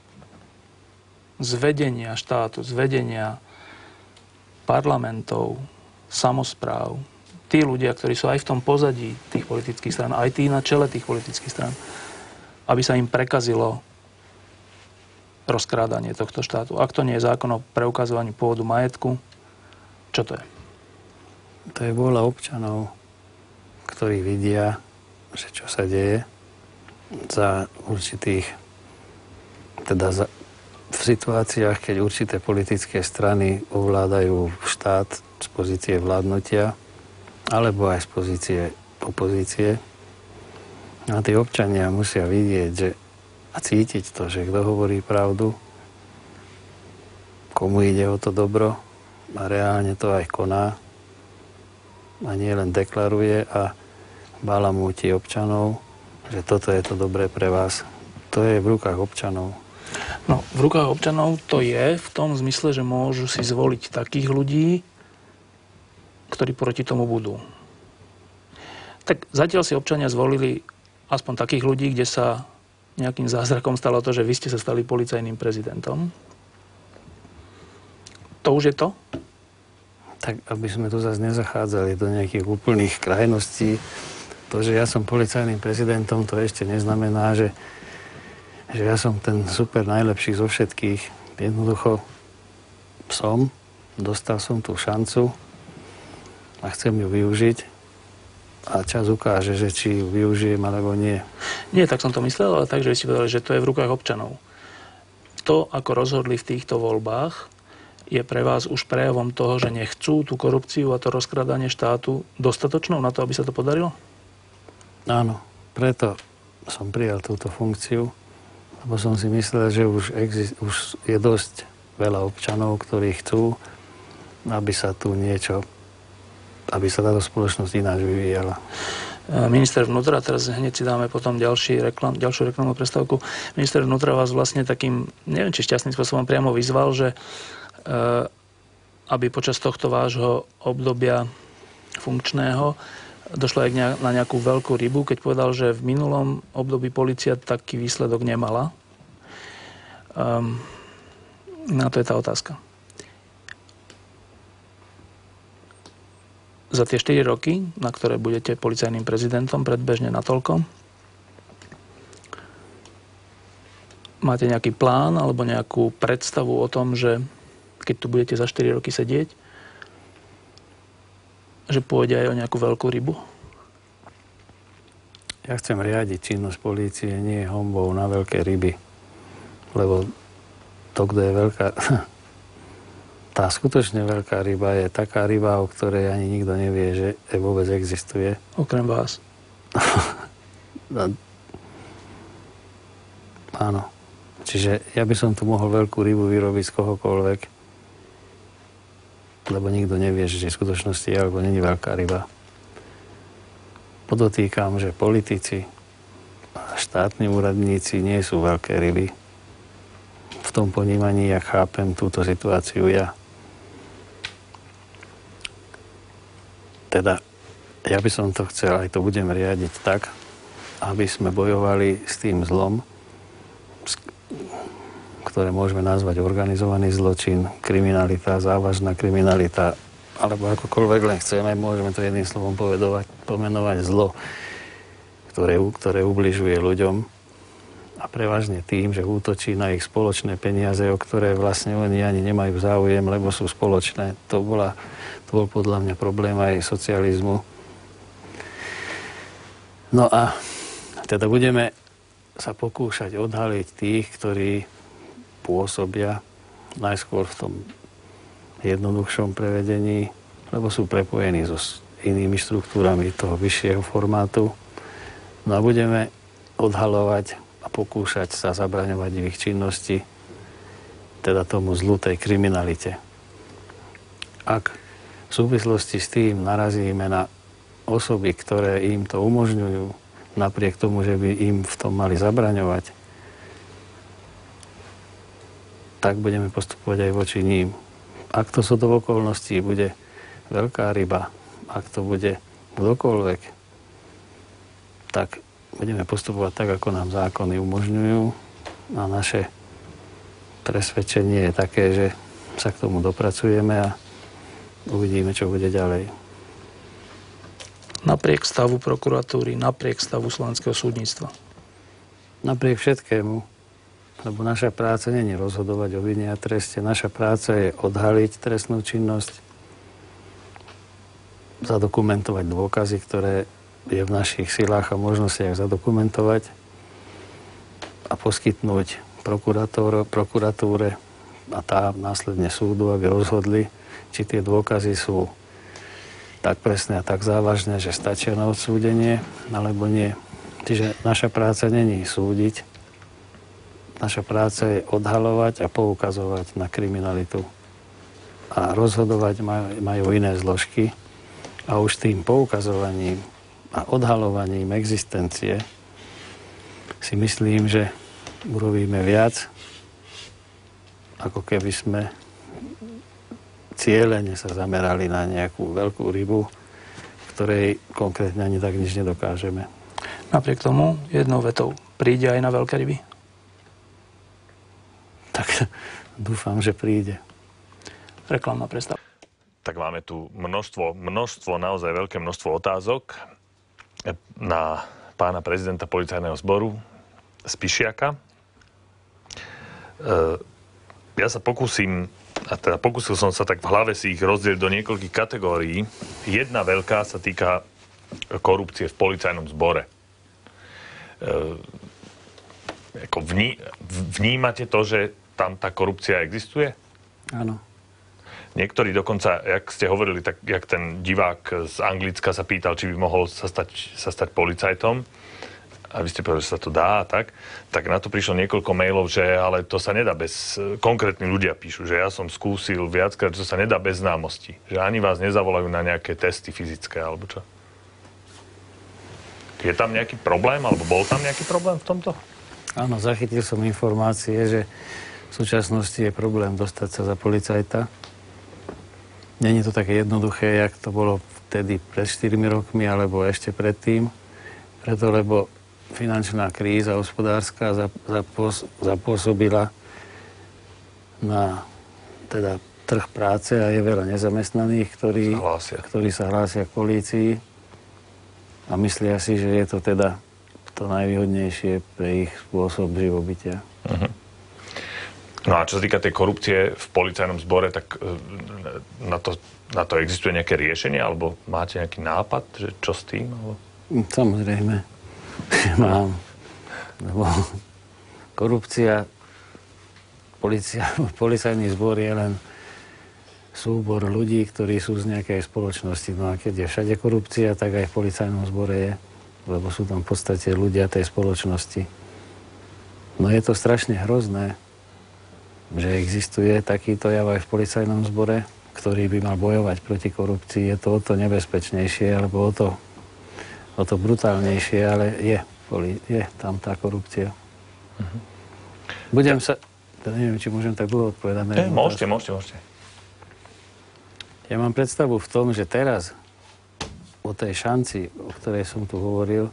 z vedenia štátu, z vedenia parlamentov, samospráv, tí ľudia, ktorí sú aj v tom pozadí tých politických strán, aj tí na čele tých politických strán, aby sa im prekazilo rozkrádanie tohto štátu. Ak to nie je zákon o preukazovaní pôvodu majetku, čo to je? To je vôľa občanov, ktorí vidia, že čo sa deje za určitých, teda za, v situáciách, keď určité politické strany ovládajú štát z pozície vládnutia, alebo aj z pozície opozície. A tí občania musia vidieť, že a cítiť to, že kto hovorí pravdu, komu ide o to dobro a reálne to aj koná a nie len deklaruje a balamúti občanov, že toto je to dobré pre vás. To je v rukách občanov. No, v rukách občanov to je v tom zmysle, že môžu si zvoliť takých ľudí, ktorí proti tomu budú. Tak zatiaľ si občania zvolili aspoň takých ľudí, kde sa nejakým zázrakom stalo to, že vy ste sa stali policajným prezidentom. To už je to? Tak, aby sme tu zase nezachádzali do nejakých úplných krajností, to, že ja som policajným prezidentom, to ešte neznamená, že, že ja som ten super najlepší zo všetkých. Jednoducho som, dostal som tú šancu a chcem ju využiť. A čas ukáže, že či ju využijem, alebo nie. Nie, tak som to myslel, ale tak, že vy ste povedali, že to je v rukách občanov. To, ako rozhodli v týchto voľbách, je pre vás už prejavom toho, že nechcú tú korupciu a to rozkrádanie štátu dostatočnou na to, aby sa to podarilo? Áno, preto som prijal túto funkciu, lebo som si myslel, že už, exist- už je dosť veľa občanov, ktorí chcú, aby sa tu niečo aby sa táto spoločnosť ináč vyvíjala. Minister vnútra, teraz hneď si dáme potom ďalší reklam, ďalšiu reklamnú prestávku. Minister vnútra vás vlastne takým, neviem, či šťastným spôsobom priamo vyzval, že aby počas tohto vášho obdobia funkčného došlo aj na nejakú veľkú rybu, keď povedal, že v minulom období polícia taký výsledok nemala. Um, no to je tá otázka. Za tie štyri roky, na ktoré budete policajným prezidentom, predbežne natoľko, máte nejaký plán alebo nejakú predstavu o tom, že keď tu budete za štyri roky sedieť, že pôjde aj o nejakú veľkú rybu? Ja chcem riadiť činnosť polície, nie honbou na veľké ryby. Lebo to, kto je veľká... Tá skutočne veľká ryba je taká ryba, o ktorej ani nikto nevie, že vôbec existuje. Okrem vás. Áno. Čiže ja by som tu mohol veľkú rybu vyrobiť z kohokoľvek, lebo nikto nevie, že v skutočnosti je alebo není veľká ryba. Podotýkam, že politici a štátni úradníci nie sú veľké ryby. V tom ponímaní, jak chápem túto situáciu ja. teda ja by som to chcel, aj to budem riadiť tak, aby sme bojovali s tým zlom, ktoré môžeme nazvať organizovaný zločin, kriminalita, závažná kriminalita, alebo akokoľvek len chceme, môžeme to jedným slovom povedovať, pomenovať zlo, ktoré, ktoré ubližuje ľuďom a prevažne tým, že útočí na ich spoločné peniaze, o ktoré vlastne oni ani nemajú záujem, lebo sú spoločné. To, bola, to bol podľa mňa problém aj socializmu. No a teda budeme sa pokúšať odhaliť tých, ktorí pôsobia najskôr v tom jednoduchšom prevedení, lebo sú prepojení so inými štruktúrami toho vyššieho formátu. No a budeme odhalovať a pokúšať sa zabraňovať v ich činnosti, teda tomu zlu, tej kriminalite. Ak v súvislosti s tým narazíme na osoby, ktoré im to umožňujú, napriek tomu, že by im v tom mali zabraňovať, tak budeme postupovať aj voči ním. Ak to sú do okolností bude veľká ryba, ak to bude kdokoľvek, tak budeme postupovať tak, ako nám zákony umožňujú. A naše presvedčenie je také, že sa k tomu dopracujeme a uvidíme, čo bude ďalej. Napriek stavu prokuratúry, napriek stavu slovenského súdnictva. Napriek všetkému, lebo naša práca nie je rozhodovať o vine a treste. Naša práca je odhaliť trestnú činnosť, zadokumentovať dôkazy, ktoré je v našich silách a možnostiach zadokumentovať a poskytnúť prokuratúre a tá následne súdu, aby rozhodli, či tie dôkazy sú tak presné a tak závažné, že stačia na odsúdenie, alebo nie. Čiže naša práca není súdiť, naša práca je odhalovať a poukazovať na kriminalitu. A rozhodovať majú iné zložky a už tým poukazovaním a odhalovaním existencie si myslím, že urobíme viac, ako keby sme cieľene sa zamerali na nejakú veľkú rybu, ktorej konkrétne ani tak nič nedokážeme. Napriek tomu, jednou vetou, príde aj na veľké ryby? Tak dúfam, že príde. Reklamná prestávka. Tak máme tu množstvo, množstvo, naozaj veľké množstvo otázok na pána prezidenta policajného zboru Spišiaka. Ja sa pokúsim, a teda pokúsil som sa tak v hlave si ich rozdeliť do niekoľkých kategórií. Jedna veľká sa týka korupcie v policajnom zbore. Ako vní, vnímate to, že tam tá korupcia existuje? Áno. Niektorí dokonca, jak ste hovorili, tak jak ten divák z Anglicka sa pýtal, či by mohol sa stať, sa stať policajtom, a vy ste povedali, že sa to dá, tak, tak na to prišlo niekoľko mailov, že ale to sa nedá bez, konkrétni ľudia píšu, že ja som skúsil viackrát, že to sa nedá bez známosti, že ani vás nezavolajú na nejaké testy fyzické, alebo čo. Je tam nejaký problém, alebo bol tam nejaký problém v tomto? Áno, zachytil som informácie, že v súčasnosti je problém dostať sa za policajta. Není to také jednoduché, jak to bolo vtedy pred štyrmi rokmi, alebo ešte predtým. Preto, lebo finančná kríza hospodárska zapos- zapôsobila na teda trh práce a je veľa nezamestnaných, ktorí sa ktorí sa hlásia k polícii a myslia si, že je to teda to najvýhodnejšie pre ich spôsob živobytia. Uh-huh. No a čo sa týka tej korupcie v policajnom zbore, tak na to, na to existuje nejaké riešenie, alebo máte nejaký nápad, že čo s tým? Alebo... Samozrejme, mám. Lebo korupcia, policia, policajný zbor je len súbor ľudí, ktorí sú z nejakej spoločnosti. No a keď je všade korupcia, tak aj v policajnom zbore je, lebo sú tam v podstate ľudia tej spoločnosti. No je to strašne hrozné, že existuje takýto jav aj v policajnom zbore, ktorý by mal bojovať proti korupcii. Je to o to nebezpečnejšie, alebo o to, o to brutálnejšie, ale je, je tam tá korupcia. Uh-huh. Budem ja. sa... To neviem, či môžem tak dlho odpovedať. Ne, môžete, môžete, môžete. Ja mám predstavu v tom, že teraz o tej šanci, o ktorej som tu hovoril,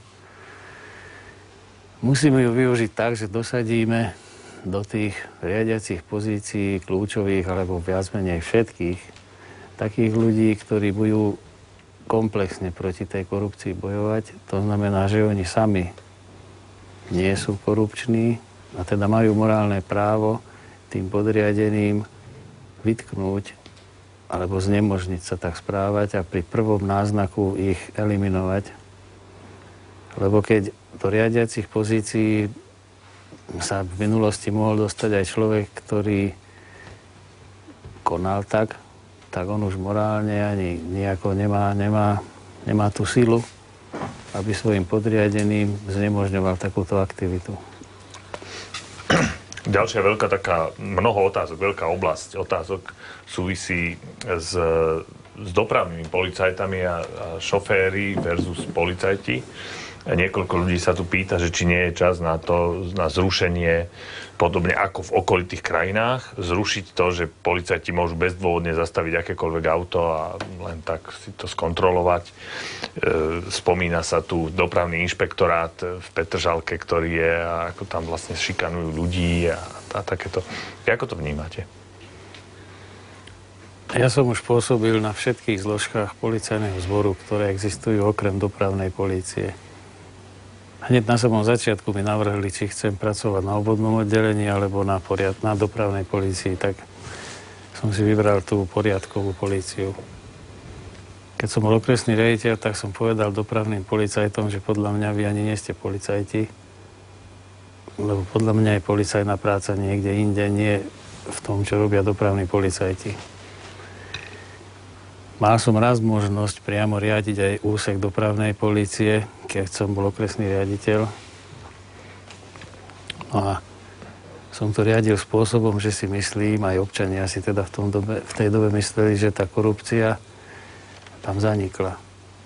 musíme ju využiť tak, že dosadíme do tých riadiacich pozícií kľúčových alebo viac menej všetkých takých ľudí, ktorí budú komplexne proti tej korupcii bojovať. To znamená, že oni sami nie sú korupční a teda majú morálne právo tým podriadeným vytknúť alebo znemožniť sa tak správať a pri prvom náznaku ich eliminovať. Lebo keď do riadiacich pozícií sa v minulosti mohol dostať aj človek, ktorý konal tak, tak on už morálne ani nejako nemá, nemá, nemá tú silu, aby svojim podriadeným znemožňoval takúto aktivitu. Ďalšia veľká taká, mnoho otázok, veľká oblasť otázok súvisí s, s dopravnými policajtami a, a šoféry versus policajti. Niekoľko ľudí sa tu pýta, že či nie je čas na to, na zrušenie, podobne ako v okolitých krajinách, zrušiť to, že policajti môžu bezdôvodne zastaviť akékoľvek auto a len tak si to skontrolovať. E, spomína sa tu dopravný inšpektorát v Petržalke, ktorý je, a ako tam vlastne šikanujú ľudí a, a takéto. Ako to vnímate? Ja som už pôsobil na všetkých zložkách policajného zboru, ktoré existujú okrem dopravnej polície. Hneď na samom začiatku mi navrhli, či chcem pracovať na obvodnom oddelení alebo na, poriad- na dopravnej polícii, tak som si vybral tú poriadkovú políciu. Keď som bol okresný riaditeľ, tak som povedal dopravným policajtom, že podľa mňa vy ani nie ste policajti, lebo podľa mňa je policajná práca niekde inde, nie v tom, čo robia dopravní policajti. Mal som raz možnosť priamo riadiť aj úsek dopravnej polície, keď som bol okresný riaditeľ. No a som to riadil spôsobom, že si myslím, aj občania si teda v, tom dobe, v tej dobe mysleli, že tá korupcia tam zanikla.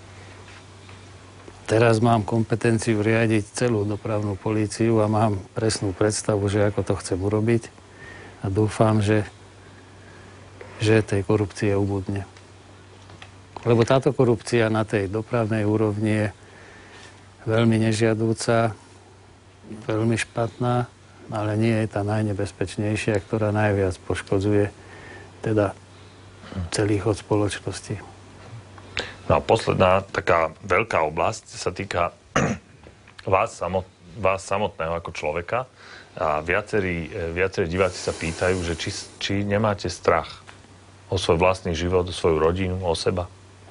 Teraz mám kompetenciu riadiť celú dopravnú políciu a mám presnú predstavu, že ako to chcem urobiť. A dúfam, že, že tej korupcie ubudne. Lebo táto korupcia na tej dopravnej úrovni je veľmi nežiadúca, veľmi špatná, ale nie je tá najnebezpečnejšia, ktorá najviac poškodzuje teda celý chod spoločnosti. No a posledná taká veľká oblasť sa týka vás, samot, vás samotného ako človeka. A viacerí, viacerí diváci sa pýtajú, že či, či nemáte strach o svoj vlastný život, o svoju rodinu, o seba.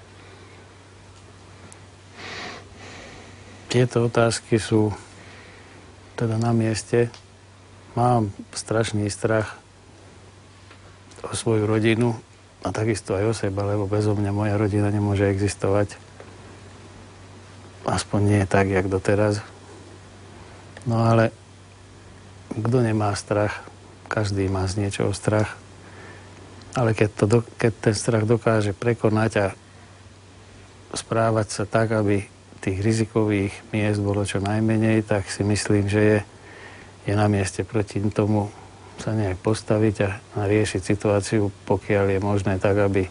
Tieto otázky sú teda na mieste. Mám strašný strach o svoju rodinu a takisto aj o seba, lebo bezo mňa moja rodina nemôže existovať. Aspoň nie tak, jak doteraz. No ale kto nemá strach? Každý má z niečoho strach. Ale keď, to do, keď ten strach dokáže prekonať a správať sa tak, aby tých rizikových miest bolo čo najmenej, tak si myslím, že je, je na mieste proti tomu sa nejak postaviť a, a riešiť situáciu, pokiaľ je možné tak, aby,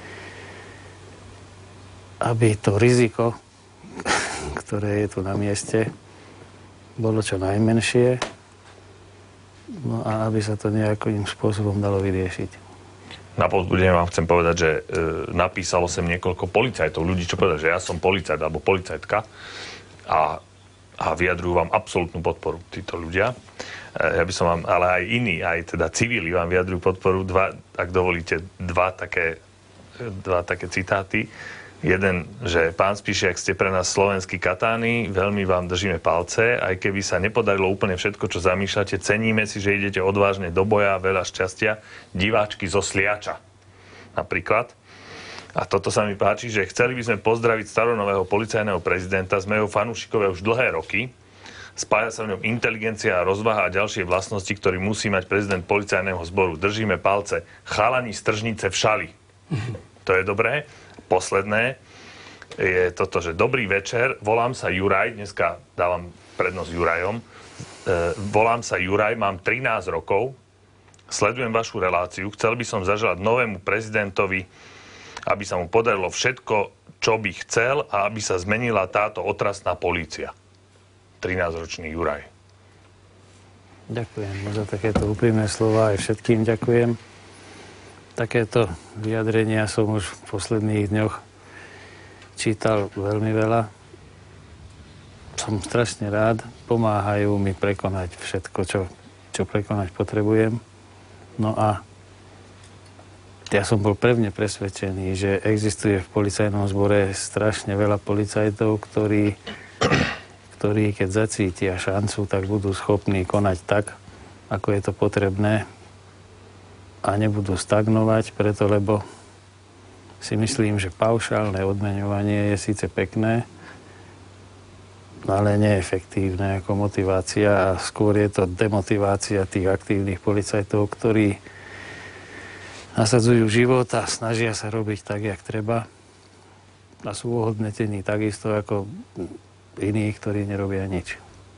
aby to riziko, ktoré je tu na mieste, bolo čo najmenšie, no a aby sa to nejakým spôsobom dalo vyriešiť. Na povzbudenie vám chcem povedať, že e, napísalo sem niekoľko policajtov, ľudí, čo povedali, že ja som policajt alebo policajtka a, a vyjadrujú vám absolútnu podporu títo ľudia. E, ja by som vám, ale aj iní, aj teda civili vám vyjadrujú podporu. Dva, ak dovolíte, dva také, dva také citáty. Jeden, že pán Spišiak, ste pre nás slovenskí katáni, veľmi vám držíme palce, aj keby sa nepodarilo úplne všetko, čo zamýšľate, ceníme si, že idete odvážne do boja, veľa šťastia, diváčky zo Sliača. Napríklad. A toto sa mi páči, že chceli by sme pozdraviť staronového policajného prezidenta, sme jeho fanúšikové už dlhé roky, spája sa v ňom inteligencia a rozvaha a ďalšie vlastnosti, ktorý musí mať prezident policajného zboru. Držíme palce. Chalani z Tržnice v šali. To je dobré. Posledné je toto, že dobrý večer, volám sa Juraj, dneska dávam prednosť Jurajom, e, volám sa Juraj, mám trinásť rokov, sledujem vašu reláciu, chcel by som zaželať novému prezidentovi aby sa mu podarilo všetko, čo by chcel a aby sa zmenila táto otrasná polícia. trinásťročný Juraj. Ďakujem za takéto úprimné slova, aj všetkým ďakujem. Takéto vyjadrenia som už v posledných dňoch čítal veľmi veľa. Som strašne rád, pomáhajú mi prekonať všetko, čo, čo prekonať potrebujem. No a ja som bol pevne presvedčený, že existuje v policajnom zbore strašne veľa policajtov, ktorí ktorí, keď zacítia šancu, tak budú schopní konať tak, ako je to potrebné a nebudú stagnovať, preto lebo si myslím, že paušálne odmeňovanie je síce pekné, ale neefektívne ako motivácia a skôr je to demotivácia tých aktívnych policajtov, ktorí nasadzujú život a snažia sa robiť tak, jak treba a sú ohodnotení takisto ako iní, ktorí nerobia nič.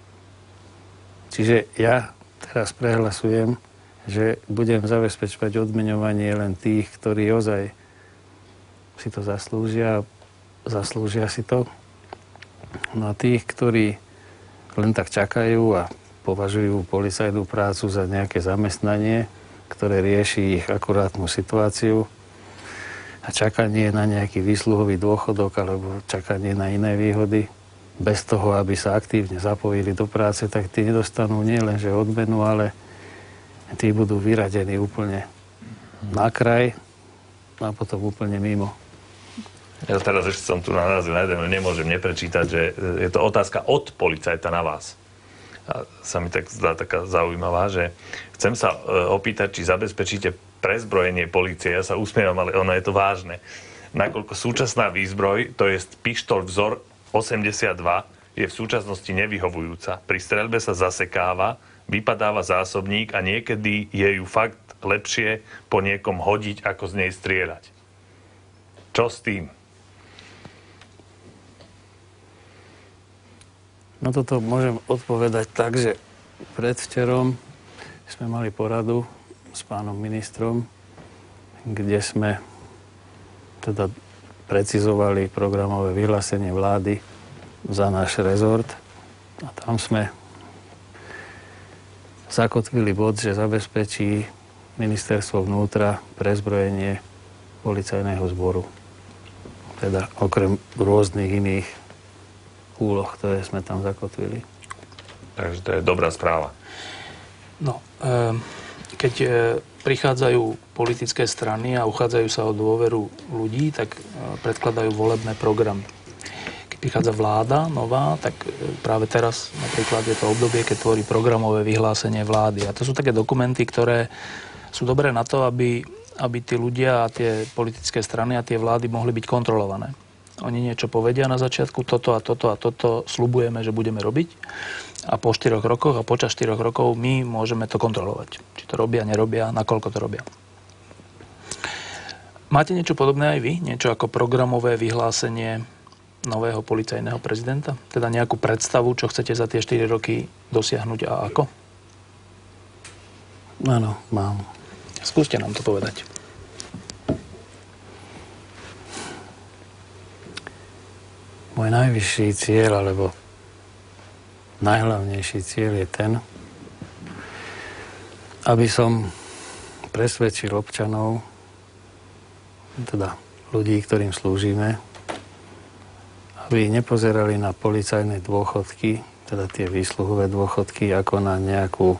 Čiže ja teraz prehlasujem, že budem zabezpečovať odmeňovanie len tých, ktorí ozaj si to zaslúžia, zaslúžia si to. No a tých, ktorí len tak čakajú a považujú policajnú prácu za nejaké zamestnanie, ktoré rieši ich akurátnu situáciu a čakanie na nejaký výsluhový dôchodok alebo čakanie na iné výhody, bez toho, aby sa aktívne zapojili do práce, tak tí nedostanú nie len že odmenu, ale tí budú vyradení úplne na kraj a potom úplne mimo. Ja teraz ešte som tu narazil na jeden, nemôžem neprečítať, že je to otázka od policajta na vás. A sa mi tak zdá taká zaujímavá, že chcem sa opýtať, či zabezpečíte prezbrojenie polície. Ja sa usmievam, ale ono je to vážne. Nakoľko súčasná výzbroj, to je pištoľ vzor osemdesiatdva, je v súčasnosti nevyhovujúca. Pri streľbe sa zasekáva, vypadáva zásobník a niekedy je ju fakt lepšie po niekom hodiť, ako z nej strieľať. Čo s tým? No toto môžem odpovedať tak, že predvčerom sme mali poradu s pánom ministrom, kde sme teda precizovali programové vyhlásenie vlády za náš rezort a tam sme zakotvili bod, že zabezpečí ministerstvo vnútra prezbrojenie policajného zboru. Teda okrem rôznych iných úloh, ktoré sme tam zakotvili. Takže to je dobrá správa. No, keď prichádzajú politické strany a uchádzajú sa o dôveru ľudí, tak predkladajú volebné programy. Keď prichádza vláda nová, tak práve teraz napríklad je to obdobie, keď tvorí programové vyhlásenie vlády. A to sú také dokumenty, ktoré sú dobré na to, aby, aby tí ľudia a tie politické strany a tie vlády mohli byť kontrolované. Oni niečo povedia na začiatku, toto a toto a toto sľubujeme, že budeme robiť. A po štyroch rokoch a počas štyroch rokov my môžeme to kontrolovať. Či to robia, nerobia, nakoľko to robia. Máte niečo podobné aj vy? Niečo ako programové vyhlásenie nového policajného prezidenta? Teda nejakú predstavu, čo chcete za tie štyri roky dosiahnuť a ako? Áno, mám. Skúste nám to povedať. Môj najvyšší cieľ, alebo najhlavnejší cieľ je ten, aby som presvedčil občanov, teda ľudí, ktorým slúžime, aby nepozerali na policajné dôchodky, teda tie výsluhové dôchodky, ako na nejakú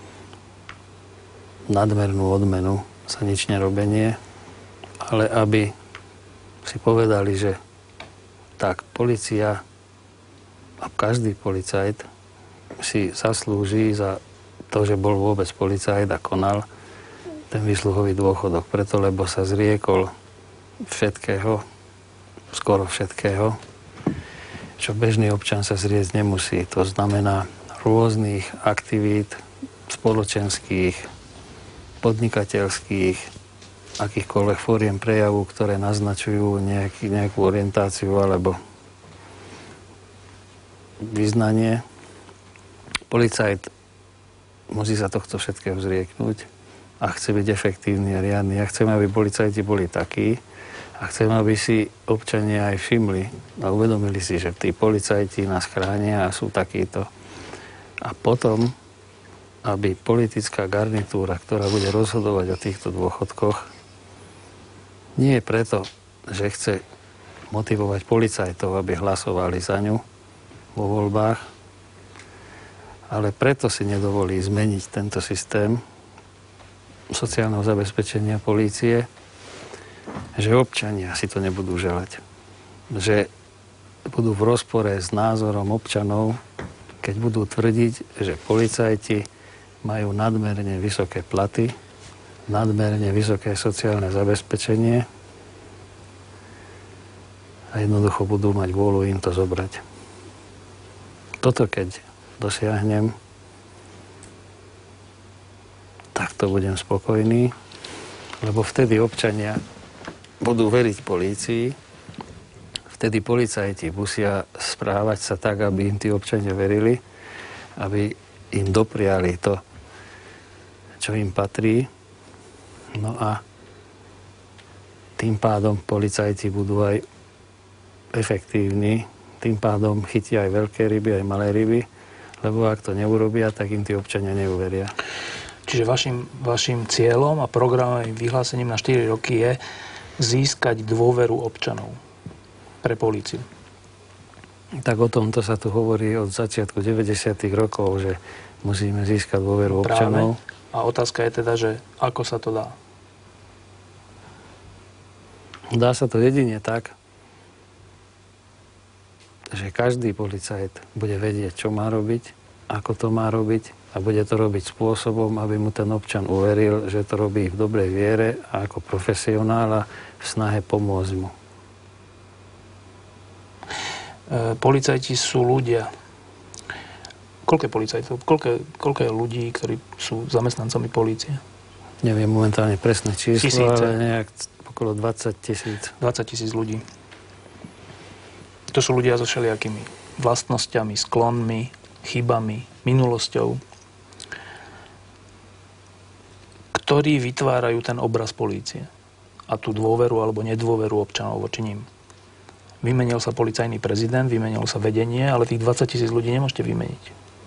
nadmernú odmenu za nič nerobenie, ale aby si povedali, že tak polícia a každý policajt si zaslúži za to, že bol vôbec policajt a konal ten výsluhový dôchodok. Preto, lebo sa zriekol všetkého, skoro všetkého, čo bežný občan sa zrieť nemusí. To znamená rôznych aktivít spoločenských, podnikateľských, akýchkoľvek fóriem prejavu, ktoré naznačujú nejaký, nejakú orientáciu alebo vyznanie. Policajt musí sa tohto všetkého zrieknúť a chce byť efektívny a riadny. Ja chcem, aby policajti boli takí, A chcem, aby si občania aj všimli a uvedomili si, že tí policajti nás chránia a sú takíto. A potom, aby politická garnitúra, ktorá bude rozhodovať o týchto dôchodkoch, nie je preto, že chce motivovať policajtov, aby hlasovali za ňu vo voľbách, ale preto si nedovolí zmeniť tento systém sociálneho zabezpečenia polície, že občania si to nebudú želať. Že budú v rozpore s názorom občanov, keď budú tvrdiť, že policajti majú nadmerne vysoké platy, nadmerne vysoké sociálne zabezpečenie a jednoducho budú mať vôľu im to zobrať. Toto keď dosiahnem, tak to budem spokojný, lebo vtedy občania budú veriť polícii, vtedy policajti musia správať sa tak, aby im tí občania verili, aby im dopriali to, čo im patrí. No a tým pádom policajti budú aj efektívni, tým pádom chytia aj veľké ryby, aj malé ryby, lebo ak to neurobia, tak im tí občania neuveria. Čiže vašim, vašim cieľom a programovým vyhlásením na štyri roky je získať dôveru občanov pre políciu. Tak o tomto sa tu hovorí od začiatku deväťdesiatych rokov, že musíme získať dôveru občanov. Práve. A otázka je teda, že ako sa to dá? Dá sa to jedine tak, že každý policajt bude vedieť, čo má robiť, ako to má robiť a bude to robiť spôsobom, aby mu ten občan uveril, že to robí v dobrej viere a ako profesionála v snahe pomôcť mu. E, policajti sú ľudia. Koľko je policajtov? Koľko, koľko je ľudí, ktorí sú zamestnancami polície? Neviem momentálne presné číslo, Tisíce. ale nejak okolo dvadsať tisíc. dvadsať tisíc ľudí. To sú ľudia so všelijakými vlastnosťami, sklonmi, chybami, minulosťou, ktorí vytvárajú ten obraz polície a tú dôveru alebo nedôveru občanov voči ním. Vymenil sa policajný prezident, vymenilo sa vedenie, ale tých dvadsať tisíc ľudí nemôžete vymeniť.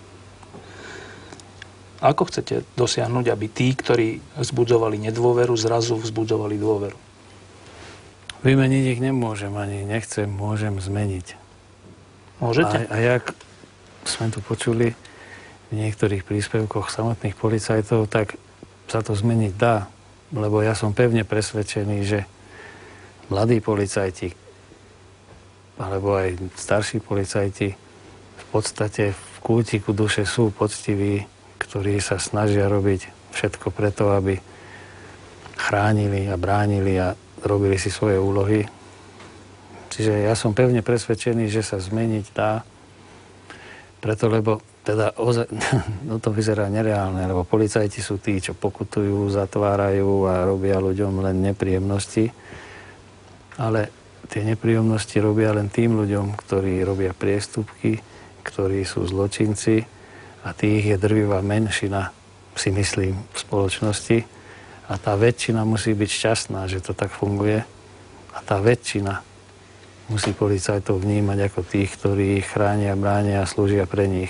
Ako chcete dosiahnuť, aby tí, ktorí vzbudzovali nedôveru, zrazu vzbudzovali dôveru? Vymeniť ich nemôžem, ani nechcem, môžem zmeniť. Môžete? A, a jak sme tu počuli v niektorých príspevkoch samotných policajtov, tak sa to zmeniť dá, lebo ja som pevne presvedčený, že mladí policajti alebo aj starší policajti v podstate v kútiku duše sú poctiví, ktorí sa snažia robiť všetko preto, aby chránili a bránili a robili si svoje úlohy. Čiže ja som pevne presvedčený, že sa zmeniť dá, preto lebo teda oza- no to vyzerá nereálne, lebo policajti sú tí, čo pokutujú, zatvárajú a robia ľuďom len nepríjemnosti. Ale tie nepríjemnosti robia len tým ľuďom, ktorí robia priestupky, ktorí sú zločinci a tých je drvivá menšina, si myslím, v spoločnosti. A tá väčšina musí byť šťastná, že to tak funguje. A tá väčšina musí policajtov vnímať ako tých, ktorí ich chránia, bránia a slúžia pre nich.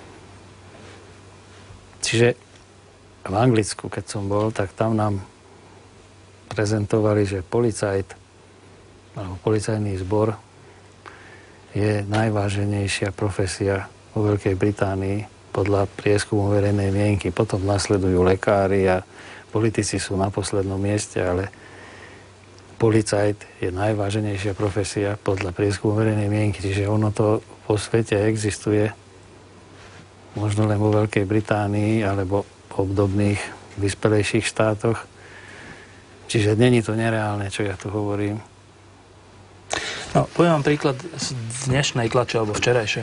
Čiže v Anglicku, keď som bol, tak tam nám prezentovali, že policajt alebo policajný zbor je najváženejšia profesia vo Veľkej Británii podľa prieskumu verejnej mienky. Potom nasledujú lekári a politici sú na poslednom mieste, ale policajt je najváženejšia profesia podľa prieskumu verejnej mienky. Čiže ono to po svete existuje možno len vo Veľkej Británii alebo v obdobných vyspelejších štátoch. Čiže není to nereálne, čo ja tu hovorím. No, poviem vám príklad z dnešnej tlače alebo včerajšej.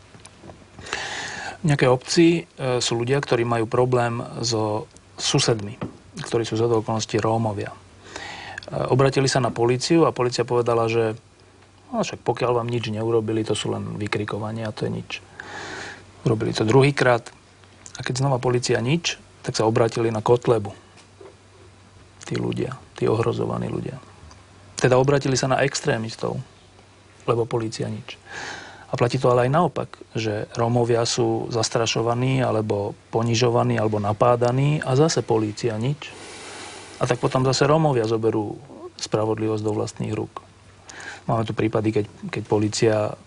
V nejakej obci e, sú ľudia, ktorí majú problém so susedmi, ktorí sú z okolností Rómovia. E, obratili sa na políciu a polícia povedala, že no, však pokiaľ vám nič neurobili, to sú len vykrikovania a to je nič. Urobili to druhýkrát a keď znova polícia nič, tak sa obratili na Kotlebu. Tí ľudia, tí ohrozovaní ľudia. Teda obratili sa na extrémistov, lebo polícia nič. A platí to ale aj naopak, že Rómovia sú zastrašovaní, alebo ponižovaní, alebo napádaní a zase polícia nič. A tak potom zase Rómovia zoberú spravodlivosť do vlastných rúk. Máme tu prípady, keď, keď polícia uh,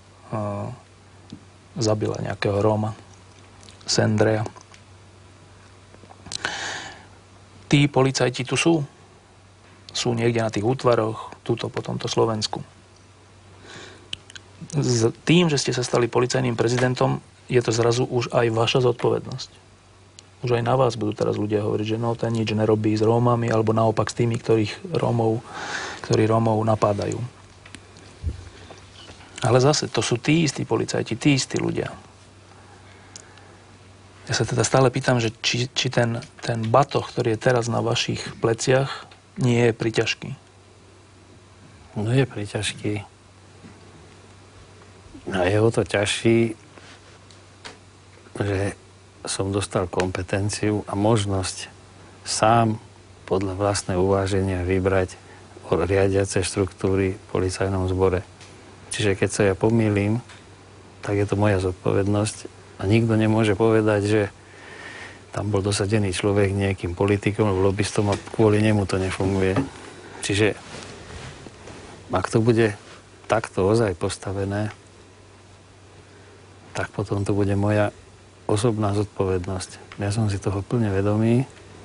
zabila nejakého Róma, Sendreja. Tí policajti tu sú. Sú niekde na tých útvaroch, tuto po tomto Slovensku. S tým, že ste sa stali policajným prezidentom, je to zrazu už aj vaša zodpovednosť. Už aj na vás budú teraz ľudia hovoriť, že no, ten nič nerobí s Rómami, alebo naopak s tými, ktorých Rómov, ktorí Rómov napádajú. Ale zase, to sú tí istí policajti, tí istí ľudia. Ja sa teda stále pýtam, že či, či ten, ten batoh, ktorý je teraz na vašich pleciach, nie je priťažký. No je priťažký. A je o to ťažší, že som dostal kompetenciu a možnosť sám podľa vlastného uváženia vybrať riadiace štruktúry v policajnom zbore. Čiže keď sa ja pomýlim, tak je to moja zodpovednosť a nikto nemôže povedať, že tam bol dosadený človek nejakým politikom alebo lobbystom a kvôli nemu to nefunguje. Čiže ak to bude takto ozaj postavené, tak potom to bude moja osobná zodpovednosť. Ja som si toho plne vedomý.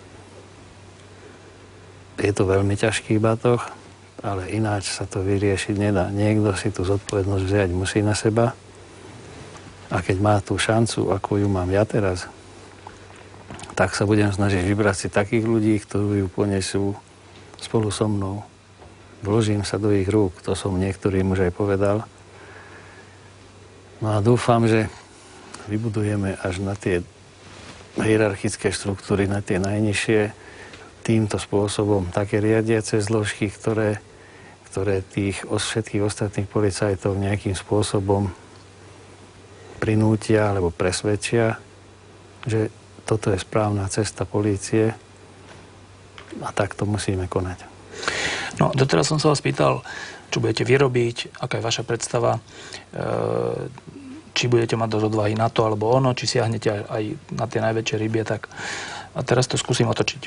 Je to veľmi ťažký batoh, ale ináč sa to vyriešiť nedá. Niekto si tú zodpovednosť vziať musí na seba. A keď má tú šancu, ako ju mám ja teraz, tak sa budem snažiť vybrať si takých ľudí, ktorí ju ponesú spolu so mnou. Vložím sa do ich rúk, to som niektorým už aj povedal. No a dúfam, že vybudujeme až na tie hierarchické štruktúry, na tie najnižšie, týmto spôsobom také riadiace zložky, ktoré, ktoré tých všetkých ostatných policajtov nejakým spôsobom prinútia alebo presvedčia, že toto je správna cesta polície a tak to musíme konať. No, doteraz som sa vás pýtal, čo budete vyrobiť, aká je vaša predstava, e, či budete mať dosť odvahy na to alebo ono, či siahnete aj na tie najväčšie rybie, tak a teraz to skúsim otočiť.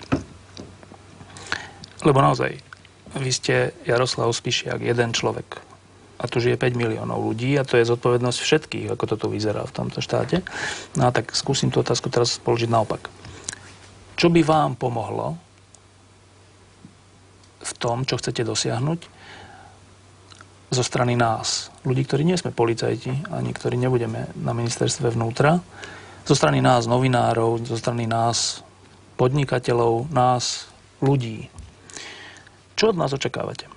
Lebo naozaj, vy ste Jaroslav Spišiak, jeden človek. A tu žije päť miliónov ľudí a to je zodpovednosť všetkých, ako toto vyzerá v tomto štáte. No a tak skúsim tú otázku teraz položiť naopak. Čo by vám pomohlo v tom, čo chcete dosiahnuť zo strany nás, ľudí, ktorí nie sme policajti, ani ktorí nebudeme na ministerstve vnútra, zo strany nás, novinárov, zo strany nás, podnikateľov, nás, ľudí. Čo od nás očakávate?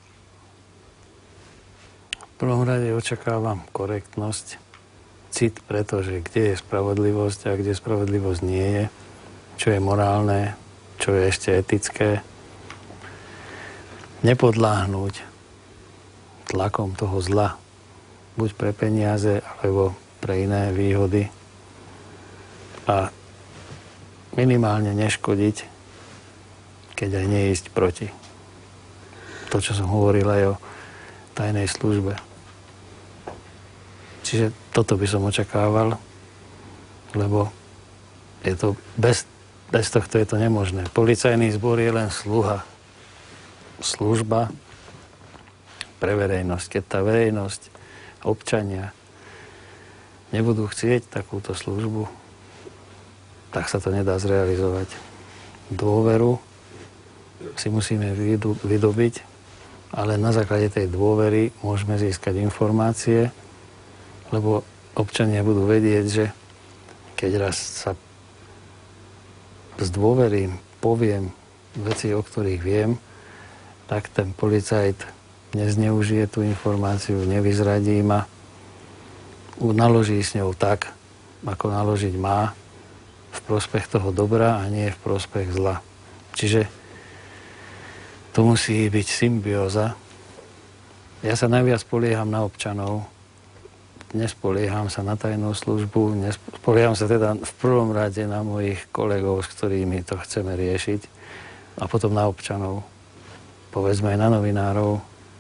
V prvom rade očakávam korektnosť, cit, pretože kde je spravodlivosť a kde spravodlivosť nie je, čo je morálne, čo je ešte etické. Nepodláhnuť tlakom toho zla, buď pre peniaze, alebo pre iné výhody. A minimálne neškodiť, keď aj neísť proti. To, čo som hovoril aj o tajnej službe. Čiže toto by som očakával, lebo je to bez, bez tohto je to nemožné. Policajný zbor je len sluha. Služba pre verejnosť. Keď tá verejnosť, občania nebudú chcieť takúto službu, tak sa to nedá zrealizovať. Dôveru si musíme vydobiť, ale na základe tej dôvery môžeme získať informácie, lebo občania budú vedieť, že keď raz sa zdôverím, poviem veci, o ktorých viem, tak ten policajt nezneužije tú informáciu, nevyzradí ma, naloží s ňou tak, ako naložiť má, v prospech toho dobra a nie v prospech zla. Čiže to musí byť symbióza. Ja sa najviac spolieham na občanov, nespolieham sa na tajnú službu, spolieham sa teda v prvom rade na mojich kolegov, s ktorými to chceme riešiť, a potom na občanov, povedzme aj na novinárov,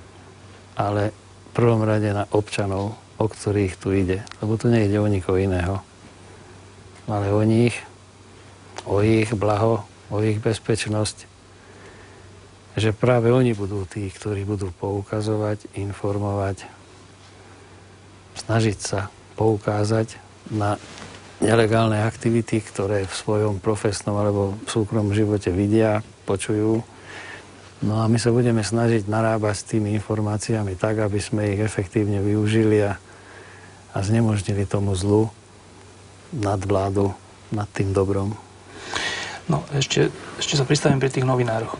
ale v prvom rade na občanov, o ktorých tu ide. Lebo tu nejde o nikoho iného, ale o nich, o ich blaho, o ich bezpečnosť, že práve oni budú tí, ktorí budú poukazovať, informovať, snažiť sa poukázať na nelegálne aktivity, ktoré v svojom profesnom alebo v súkromnom živote vidia, počujú. No a my sa budeme snažiť narábať s tými informáciami tak, aby sme ich efektívne využili a, a znemožnili tomu zlu nadvládu nad tým dobrom. No, ešte, ešte sa pristavím pri tých novinároch.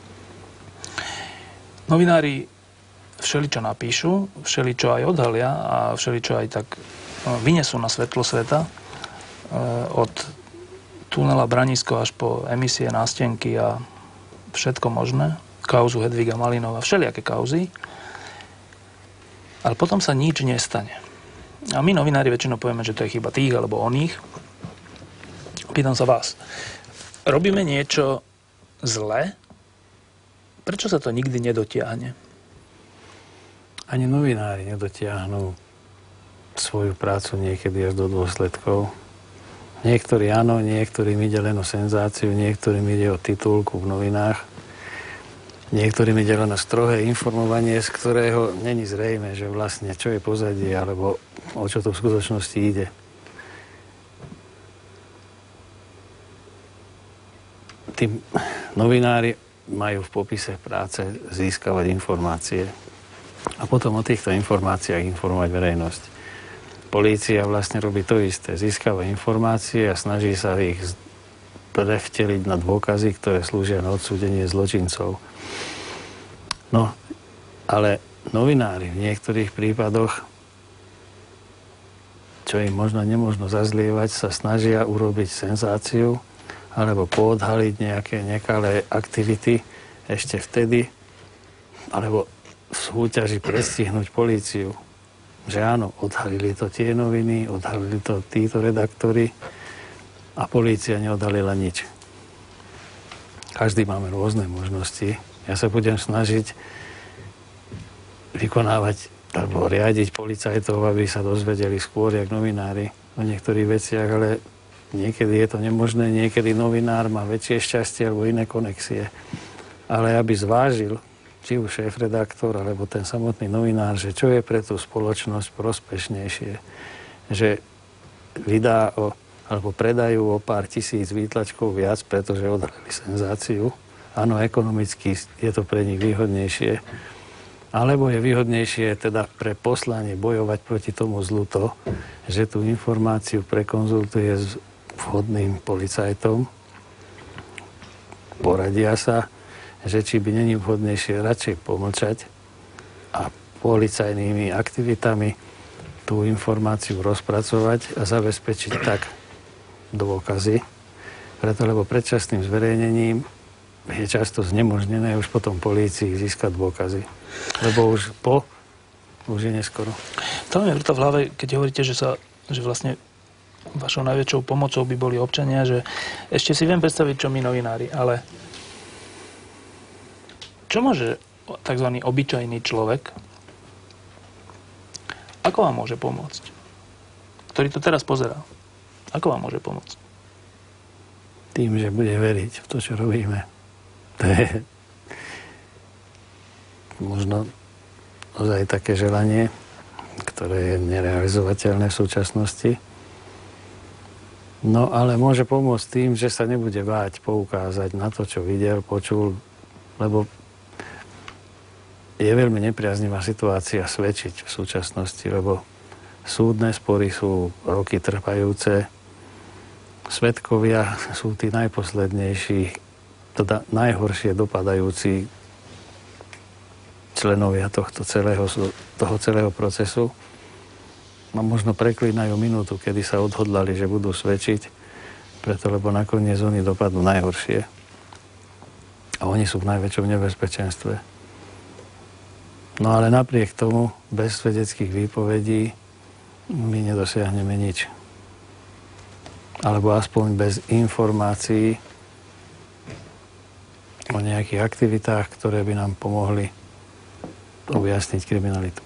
Novinári všeličo napíšu, všeličo aj odhalia a všeličo aj tak vynesú na svetlo sveta. Od tunela Branisko až po emisie nástenky a všetko možné. Kauzu Hedviga Malinova, všelijaké kauzy. Ale potom sa nič nestane. A my novinári väčšinou povieme, že to je chyba tých alebo oných. Pýtam sa vás. Robíme niečo zlé? Prečo sa to nikdy nedotiahne? Ani novinári nedotiahnu svoju prácu niekedy až do dôsledkov. Niektorí áno, niektorým ide len o senzáciu, niektorým ide o titulku v novinách, niektorým ide len o strohé informovanie, z ktorého není zrejme, že vlastne čo je pozadie, alebo o čo to v skutočnosti ide. Tí novinári majú v popise práce získavať informácie a potom o týchto informáciách informovať verejnosť. Polícia vlastne robí to isté. Získava informácie a snaží sa ich prevteliť na dôkazy, ktoré slúžia na odsúdenie zločincov. No, ale novinári v niektorých prípadoch, čo im možno nemožno zazlievať, sa snažia urobiť senzáciu alebo poodhaliť nejaké nekalé aktivity ešte vtedy, alebo v súťaži prestihnúť políciu. Že áno, odhalili to tie noviny, odhalili to títo redaktori a polícia neodhalila nič. Každý máme rôzne možnosti. Ja sa budem snažiť vykonávať alebo riadiť policajtov, aby sa dozvedeli skôr, jak novinári o niektorých veciach, ale niekedy je to nemožné, niekedy novinár má väčšie šťastie alebo iné konexie. Ale aby zvážil, či už šéf-redaktor, alebo ten samotný novinár, že čo je pre tú spoločnosť prospešnejšie. Že vydá o, alebo predajú o pár tisíc výtlačkov viac, pretože odhalili senzáciu. Áno, ekonomicky je to pre nich výhodnejšie. Alebo je výhodnejšie teda pre poslanie bojovať proti tomu zlu to, že tú informáciu prekonzultuje s vhodným policajtom, poradia sa, že či by není vhodnejšie radšej pomlčať a policajnými aktivitami tú informáciu rozpracovať a zabezpečiť tak dôkazy. Preto, lebo predčasným zverejnením je často znemožnené už potom polícii získať dôkazy. Lebo už po, už je neskoro. To mi vrta v hlave, keď hovoríte, že sa, že vlastne vašou najväčšou pomocou by boli občania, že ešte si viem predstaviť, čo my novinári, ale čo môže tzv. Obyčajný človek, ako vám môže pomôcť? Ktorý to teraz pozerá. Ako vám môže pomôcť? Tým, že bude veriť v to, čo robíme. To je možno ozaj také želanie, ktoré je nerealizovateľné v súčasnosti. No ale môže pomôcť tým, že sa nebude báť poukázať na to, čo videl, počul, lebo je veľmi nepriaznivá situácia svedčiť v súčasnosti, lebo súdne spory sú roky trvajúce, svedkovia sú tí najposlednejší, teda najhoršie dopadajúci členovia tohto celého, toho celého procesu. A možno preklínajú minútu, kedy sa odhodlali, že budú svedčiť, preto lebo nakoniec oni dopadnú najhoršie. A oni sú v najväčšom nebezpečenstve. No ale napriek tomu, bez svedeckých výpovedí my nedosiahneme nič. Alebo aspoň bez informácií o nejakých aktivitách, ktoré by nám pomohli objasniť kriminalitu.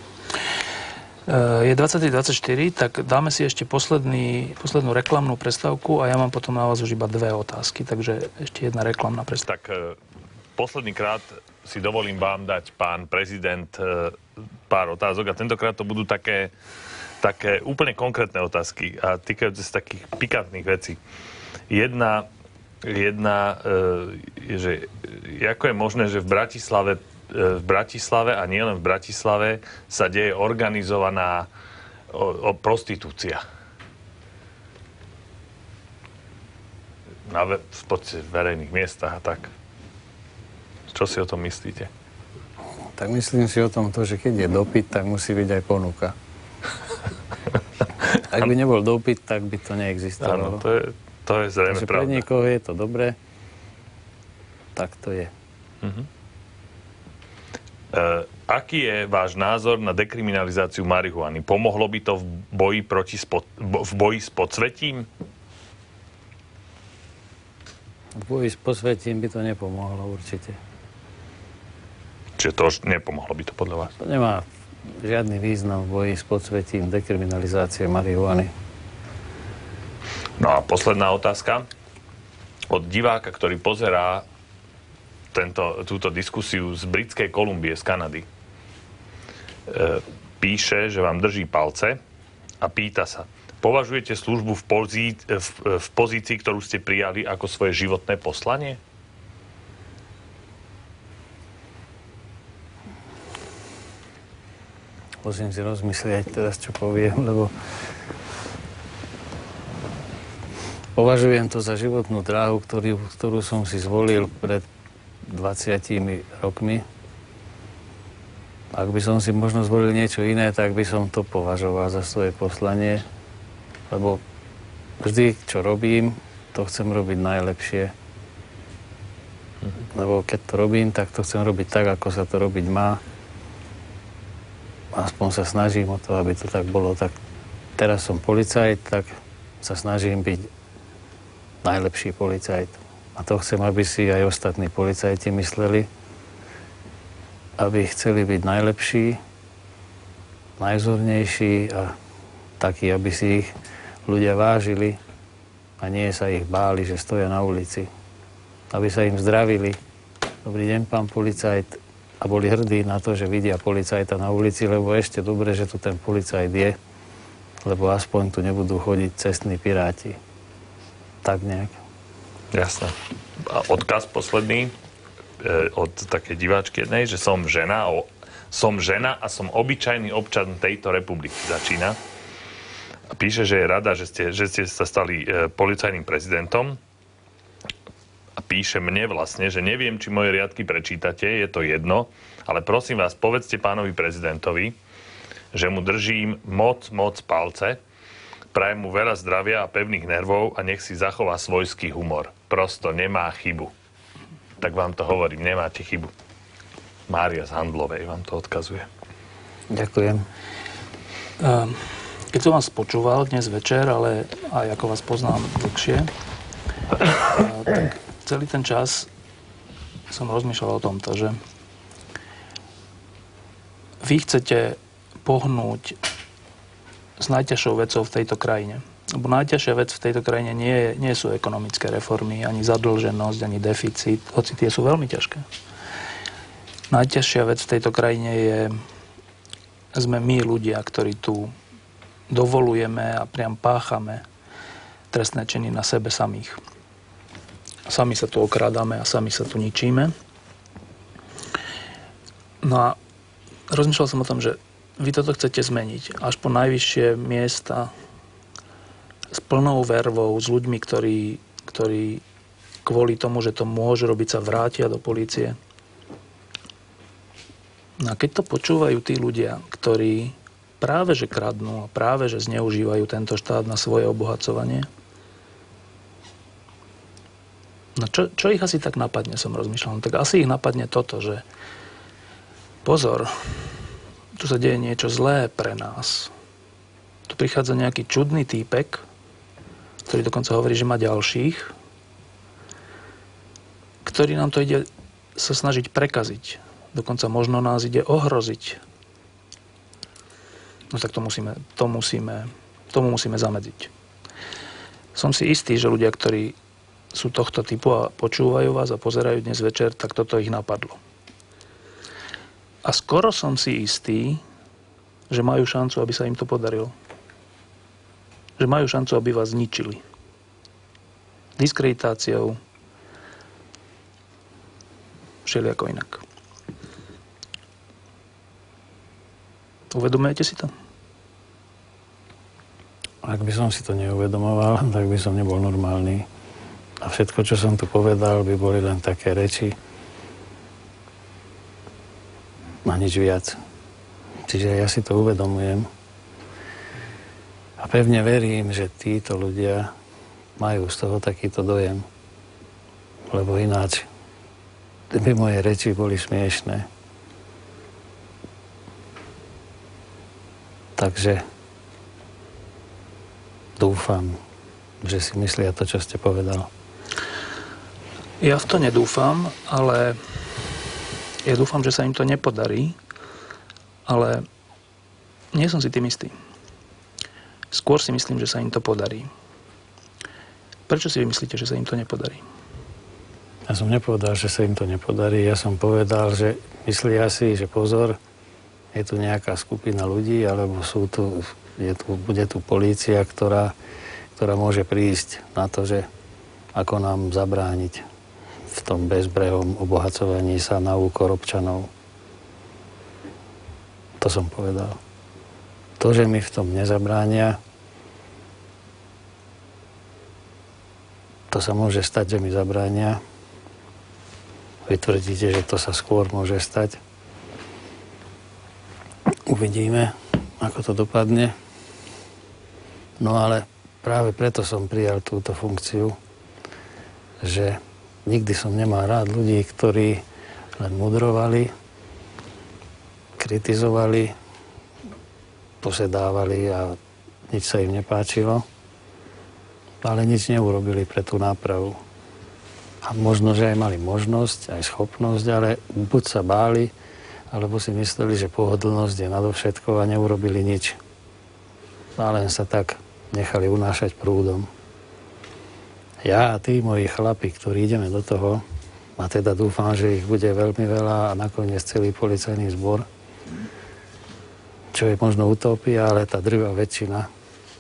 Je dvadsať dvadsaťštyri, tak dáme si ešte posledný, poslednú reklamnú prestávku a ja mám potom na vás už iba dve otázky, takže ešte jedna reklamná prestávka. Tak posledný krát si dovolím vám dať, pán prezident, pár otázok a tentokrát to budú také, také úplne konkrétne otázky a týkajúce sa takých pikantných vecí. Jedna, jedna je, že ako je možné, že v Bratislave v Bratislave a nielen v Bratislave sa deje organizovaná o, o prostitúcia. Na ve, v podstate verejných miestach a tak. Čo si o tom myslíte? Tak myslím si o tom to, že keď je dopyt, tak musí byť aj ponuka. Ak by nebol dopyt, tak by to neexistovalo. Áno, to je, to je zrejme pravda. Pre niekoho je to dobré, tak to je. Mhm. Uh, aký je váš názor na dekriminalizáciu marihuany? Pomohlo by to v boji, proti spod, v boji s podsvetím? V boji s podsvetím by to nepomohlo určite. Čiže to už nepomohlo by to podľa vás? To nemá žiadny význam v boji s podsvetím dekriminalizácie marihuany. No a posledná otázka. Od diváka, ktorý pozerá Tento, túto diskusiu z Britskej Kolumbie, z Kanady. E, píše, že vám drží palce a pýta sa, považujete službu v, pozí, v, v pozícii, ktorú ste prijali ako svoje životné poslanie? Musím si rozmyslieť teraz, čo poviem, lebo považujem to za životnú dráhu, ktorý, ktorú som si zvolil pred dvadsiatimi rokmi. Ak by som si možno zvolil niečo iné, tak by som to považoval za svoje poslanie, lebo vždy, čo robím, to chcem robiť najlepšie. Lebo keď to robím, tak to chcem robiť tak, ako sa to robiť má. Aspoň sa snažím o to, aby to tak bolo. Tak teraz som policajt, tak sa snažím byť najlepší policajt. A to chcem, aby si aj ostatní policajti mysleli, aby chceli byť najlepší, najzornejší a takí, aby si ich ľudia vážili a nie sa ich báli, že stoja na ulici. Aby sa im zdravili. Dobrý deň, pán policajt. A boli hrdí na to, že vidia policajta na ulici, lebo ešte dobre, že tu ten policajt je, lebo aspoň tu nebudú chodiť cestní piráti. Tak nejak. Jasné. A odkaz posledný e, od takej diváčky jednej, že som žena, o, som žena a som obyčajný občan tejto republiky. Začína. A píše, že je rada, že ste, že ste sa stali e, policajným prezidentom. A píše mne vlastne, že neviem, či moje riadky prečítate, je to jedno, ale prosím vás, povedzte pánovi prezidentovi, že mu držím moc, moc palce, prajem mu veľa zdravia a pevných nervov a nech si zachová svojský humor. Prosto nemá chybu. Tak vám to hovorím, nemáte chybu. Mária z Handlovej vám to odkazuje. Ďakujem. Keď som vás počúval dnes večer, ale aj ako vás poznám dlhšie, tak celý ten čas som rozmýšľal o tomto, že vy chcete pohnúť s najťažšou vecou v tejto krajine. Lebo najťažšia vec v tejto krajine nie, nie sú ekonomické reformy, ani zadlženosť, ani deficit, hoci tie sú veľmi ťažké. Najťažšia vec v tejto krajine je, sme my ľudia, ktorí tu dovolujeme a priam páchame trestné činy na sebe samých. Sami sa tu okrádame a sami sa tu ničíme. No a rozmýšľal som o tom, že vy toto chcete zmeniť až po najvyššie miesta s plnou vervou, s ľuďmi, ktorí, ktorí kvôli tomu, že to môžu robiť, sa vrátia do polície. No a keď to počúvajú tí ľudia, ktorí práve že kradnú a práve že zneužívajú tento štát na svoje obohacovanie, no čo, čo ich asi tak napadne, som rozmýšľal. No tak asi ich napadne toto, že pozor, tu sa deje niečo zlé pre nás. Tu prichádza nejaký čudný týpek, ktorý dokonca hovorí, že má ďalších, ktorý nám to ide sa snažiť prekaziť. dokonca možno nás ide ohroziť, no tak to musíme, to musíme, tomu musíme zamedziť. Som si istý, že ľudia, ktorí sú tohto typu a počúvajú vás a pozerajú dnes večer, tak toto ich napadlo. A skoro som si istý, že majú šancu, aby sa im to podarilo. Že majú šancu, aby vás zničili. Diskreditáciou, všelijako inak. Uvedomujete si to? Ak by som si to neuvedomoval, tak by som nebol normálny. A všetko, čo som tu povedal, by boli len také reči a nič viac. Čiže ja si to uvedomujem. A pevne verím, že títo ľudia majú z toho takýto dojem. Lebo ináč by moje reči boli smiešné. Takže dúfam, že si myslia to, čo ste povedal. Ja v to nedúfam, ale ja dúfam, že sa im to nepodarí, ale nie som si tým istý. Skôr si myslím, že sa im to podarí. Prečo si vy myslíte, že sa im to nepodarí? Ja som nepovedal, že sa im to nepodarí. Ja som povedal, že myslia si, že pozor, je tu nejaká skupina ľudí, alebo sú tu, je tu, bude tu polícia, ktorá, ktorá môže prísť na to, že ako nám zabrániť v tom bezbrehom obohacovaní sa na úkor občanov. To som povedal. To, že mi v tom nezabránia, to sa môže stať, že mi zabránia. Vy tvrdíte, že to sa skôr môže stať. Uvidíme, ako to dopadne. No ale práve preto som prijal túto funkciu, že nikdy som nemal rád ľudí, ktorí len mudrovali, kritizovali, posedávali a nič sa im nepáčilo, ale nič neurobili pre tú nápravu. A možno, že aj mali možnosť, aj schopnosť, ale buď sa báli, alebo si mysleli, že pohodlnosť je nadovšetko a neurobili nič. A len sa tak nechali unášať prúdom. Ja a tí moji chlapi, ktorí ideme do toho, a teda dúfam, že ich bude veľmi veľa a nakoniec celý policajný zbor, čo je možno utopia, ale tá drvivá väčšina,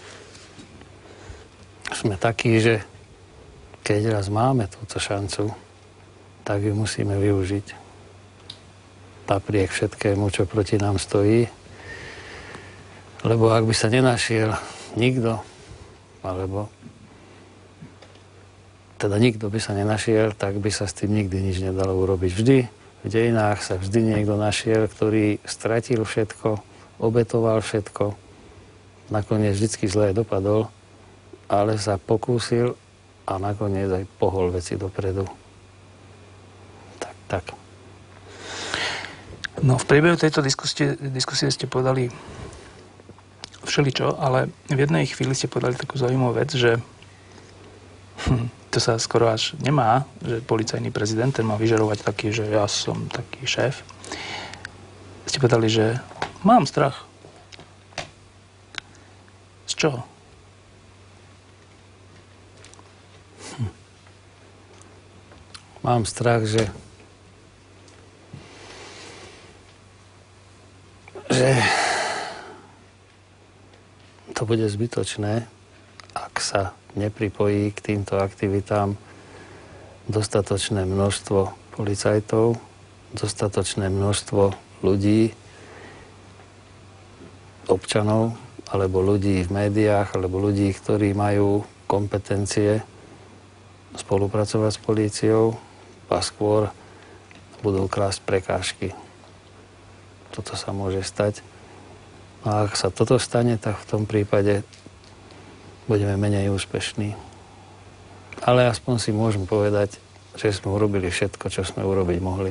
sme takí, že keď raz máme túto šancu, tak ju musíme využiť. Napriek všetkému, čo proti nám stojí. Lebo ak by sa nenašiel nikto, alebo teda nikto by sa nenašiel, tak by sa s tým nikdy nič nedalo urobiť. Vždy v dejinách sa vždy niekto našiel, ktorý stratil všetko, obetoval všetko, nakoniec vždycky zle dopadol, ale sa pokúsil a nakoniec aj pohol veci dopredu. Tak, tak. No, v priebehu tejto diskusie, diskusie ste povedali všeličo, ale v jednej chvíli ste povedali takú zaujímavú vec, že hm, to sa skoro až nemá, že policajný prezident, ten má vyžarovať taký, že ja som taký šéf. Ste povedali, že mám strach. Z čoho? Hm. Mám strach, že že to bude zbytočné, ak sa nepripojí k týmto aktivitám dostatočné množstvo policajtov, dostatočné množstvo ľudí, občanov, alebo ľudí v médiách, alebo ľudí, ktorí majú kompetencie spolupracovať s políciou a skôr budú klásť prekážky. Toto sa môže stať. A ak sa toto stane, tak v tom prípade budeme menej úspešní. Ale aspoň si môžem povedať, že sme urobili všetko, čo sme urobiť mohli.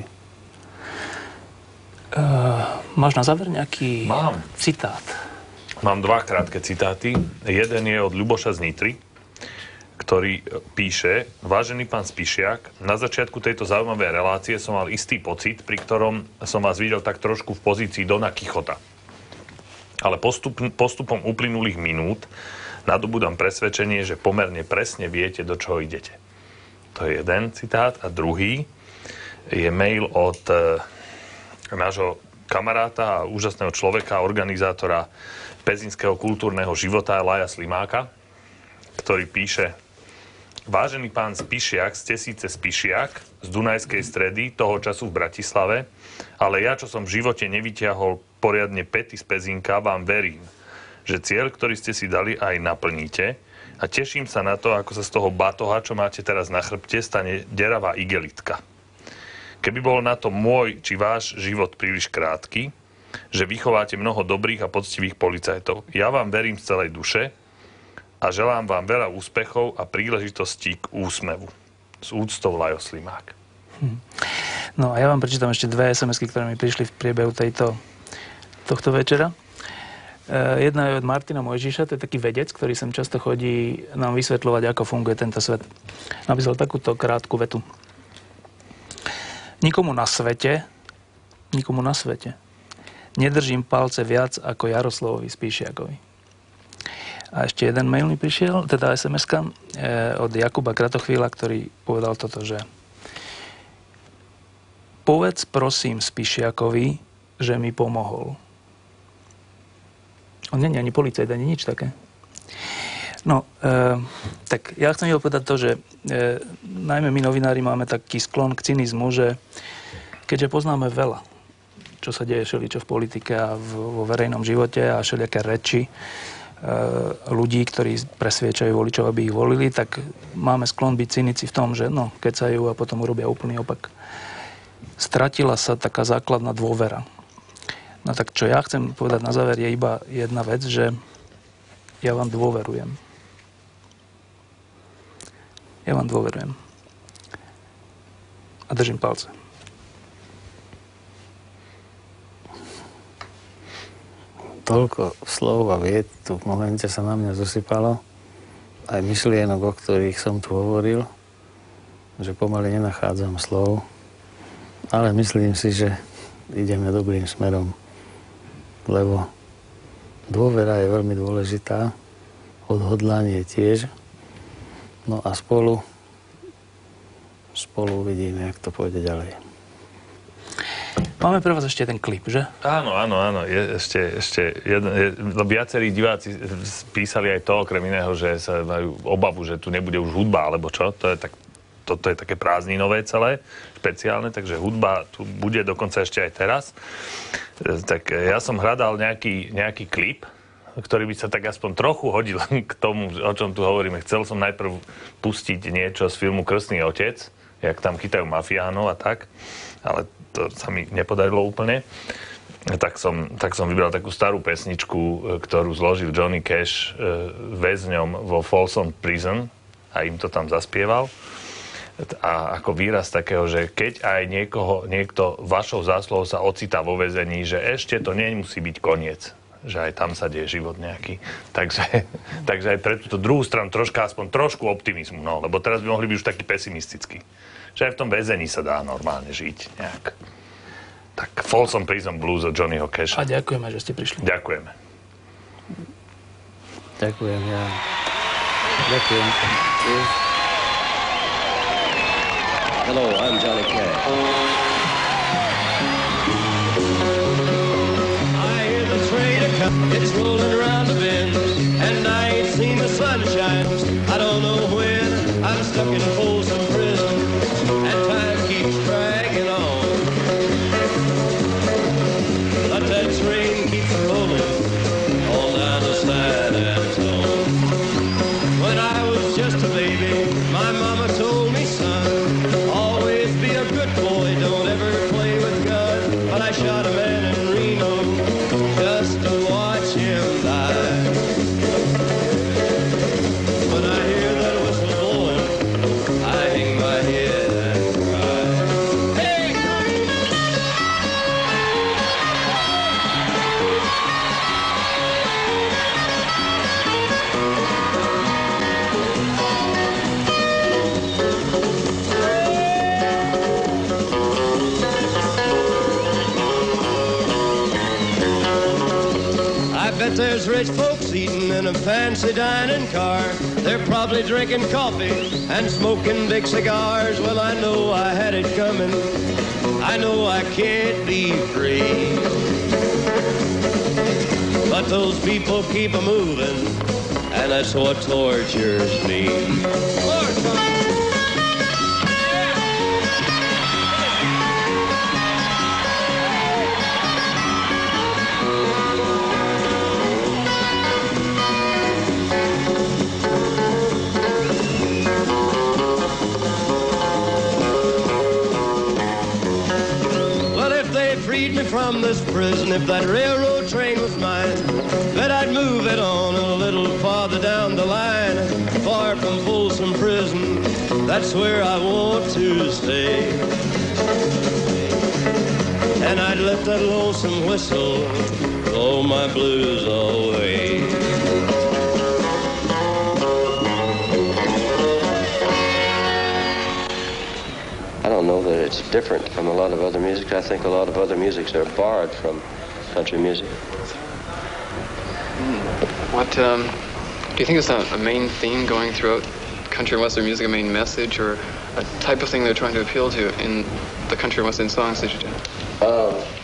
Uh, máš na záver nejaký Mám. citát? Mám dva krátke citáty. Jeden je od Ľuboša z Nitry. ktorý píše: Vážený pán Spišiak, na začiatku tejto zaujímavej relácie som mal istý pocit, pri ktorom som vás videl tak trošku v pozícii Dona Kichota. Ale postup, postupom uplynulých minút nadobudám presvedčenie, že pomerne presne viete, do čoho idete. To je jeden citát. A druhý je mail od e, nášho kamaráta a úžasného človeka, organizátora pezinského kultúrneho života Laja Slimáka, ktorý píše: Vážený pán Spišiak, ste síce Spišiak z Dunajskej Stredy, toho času v Bratislave, ale ja, čo som v živote nevyťahol poriadne pety z Pezínka, vám verím, že cieľ, ktorý ste si dali, aj naplníte, a teším sa na to, ako sa z toho batoha, čo máte teraz na chrbte, stane deravá igelitka. Keby bol na to môj či váš život príliš krátky, že vychováte mnoho dobrých a poctivých policajtov, ja vám verím z celej duše a želám vám veľa úspechov a príležitostí k úsmevu. S úctou, Lajo Slimák. Hm. No a ja vám prečítam ešte dve es em esky, ktoré mi prišli v priebehu tejto, tohto večera. E, jedna je od Martina Mojžiša, to je taký vedec, ktorý sem často chodí nám vysvetľovať, ako funguje tento svet. Napísal takúto krátku vetu. Nikomu na svete, nikomu na svete nedržím palce viac ako Jaroslavovi Spišiakovi. A ešte jeden mail mi prišiel, teda es em eska e, od Jakuba Kratochvíľa, ktorý povedal toto, že povedz prosím Spišiakovi, že mi pomohol. On nie je ani policajt, ani nič také. No, e, tak ja chcem povedať to, že e, najmä my novinári máme taký sklon k cynizmu, že keďže poznáme veľa, čo sa deje všeličo v politike a v, vo verejnom živote a všelijaké reči ľudí, ktorí presviečajú voličov, aby ich volili, tak máme sklon byť cynici v tom, že no, kecajú a potom urobia úplný opak. Stratila sa taká základná dôvera. No tak čo ja chcem povedať na záver je iba jedna vec, že ja vám dôverujem. Ja vám dôverujem. A držím palce. Toľko slov a vied tu v momente sa na mňa zosypalo, aj myšlienok, o ktorých som tu hovoril, že pomaly nenachádzam slov, ale myslím si, že ideme dobrým smerom, lebo dôvera je veľmi dôležitá, odhodlanie tiež, no a spolu, spolu uvidíme, jak to pôjde ďalej. Máme pre vás ešte ten klip, že? Áno, áno, áno. Je ešte, ešte jeden, je, viacerí diváci písali aj to, okrem iného, že sa majú obavu, že tu nebude už hudba, alebo čo. To je tak, toto je také prázdninové celé, špeciálne, takže hudba tu bude dokonca ešte aj teraz. Tak ja som hľadal nejaký, nejaký klip, ktorý by sa tak aspoň trochu hodil k tomu, o čom tu hovoríme. Chcel som najprv pustiť niečo z filmu Krstný otec, jak tam chytajú mafiánov a tak, ale to sa mi nepodarilo úplne. Tak som, tak som vybral takú starú pesničku, ktorú zložil Johnny Cash väzňom vo Folsom Prison a im to tam zaspieval. A ako výraz takého, že keď aj niekoho, niekto vašou zásluhou sa ocitá vo väzení, že ešte to nemusí byť koniec. Že aj tam sa deje život nejaký. Takže, takže aj pre túto druhú stranu troška, aspoň trošku optimizmu. No, lebo teraz by mohli byť už taký pesimistický. Že aj v tom väzení sa dá normálne žiť nejak. Tak Folsom Prison Blues od Johnnyho Casha. A ďakujeme, že ste prišli. Ďakujeme. Ďakujem, ja. Ďakujem. Hello, I'm Johnny Cash. I hear the train coming, it's rolling around the bend, and I ain't seen the sunshine. I don't know when. I'm stuck in Folsom Prison, and time keeps dragging on. But that train keeps rolling all down to San Antone. When I was just a baby, my mama told me, son, always be a good boy, don't ever play with guns. But I shot a man in Reno just to watch him die. When I hear that whistle blowing, I hang my head and cry. Hey! bet there's rich folks eating in a fancy dining car. They're probably drinking coffee and smoking big cigars. Well, I know I had it coming. I know I can't be free. But those people keep a moving, and that's what tortures me. Freed me from this prison, if that railroad train was mine, bet I'd move it on a little farther down the line, far from Folsom Prison. That's where I want to stay. And I'd let that lonesome whistle blow my blues away. I don't know that it's different from a lot of other music. I think a lot of other musics are borrowed from country music. What um, do you think is a, a main theme going throughout country and western music, a main message or a type of thing they're trying to appeal to in the country and western songs that you do? Uh,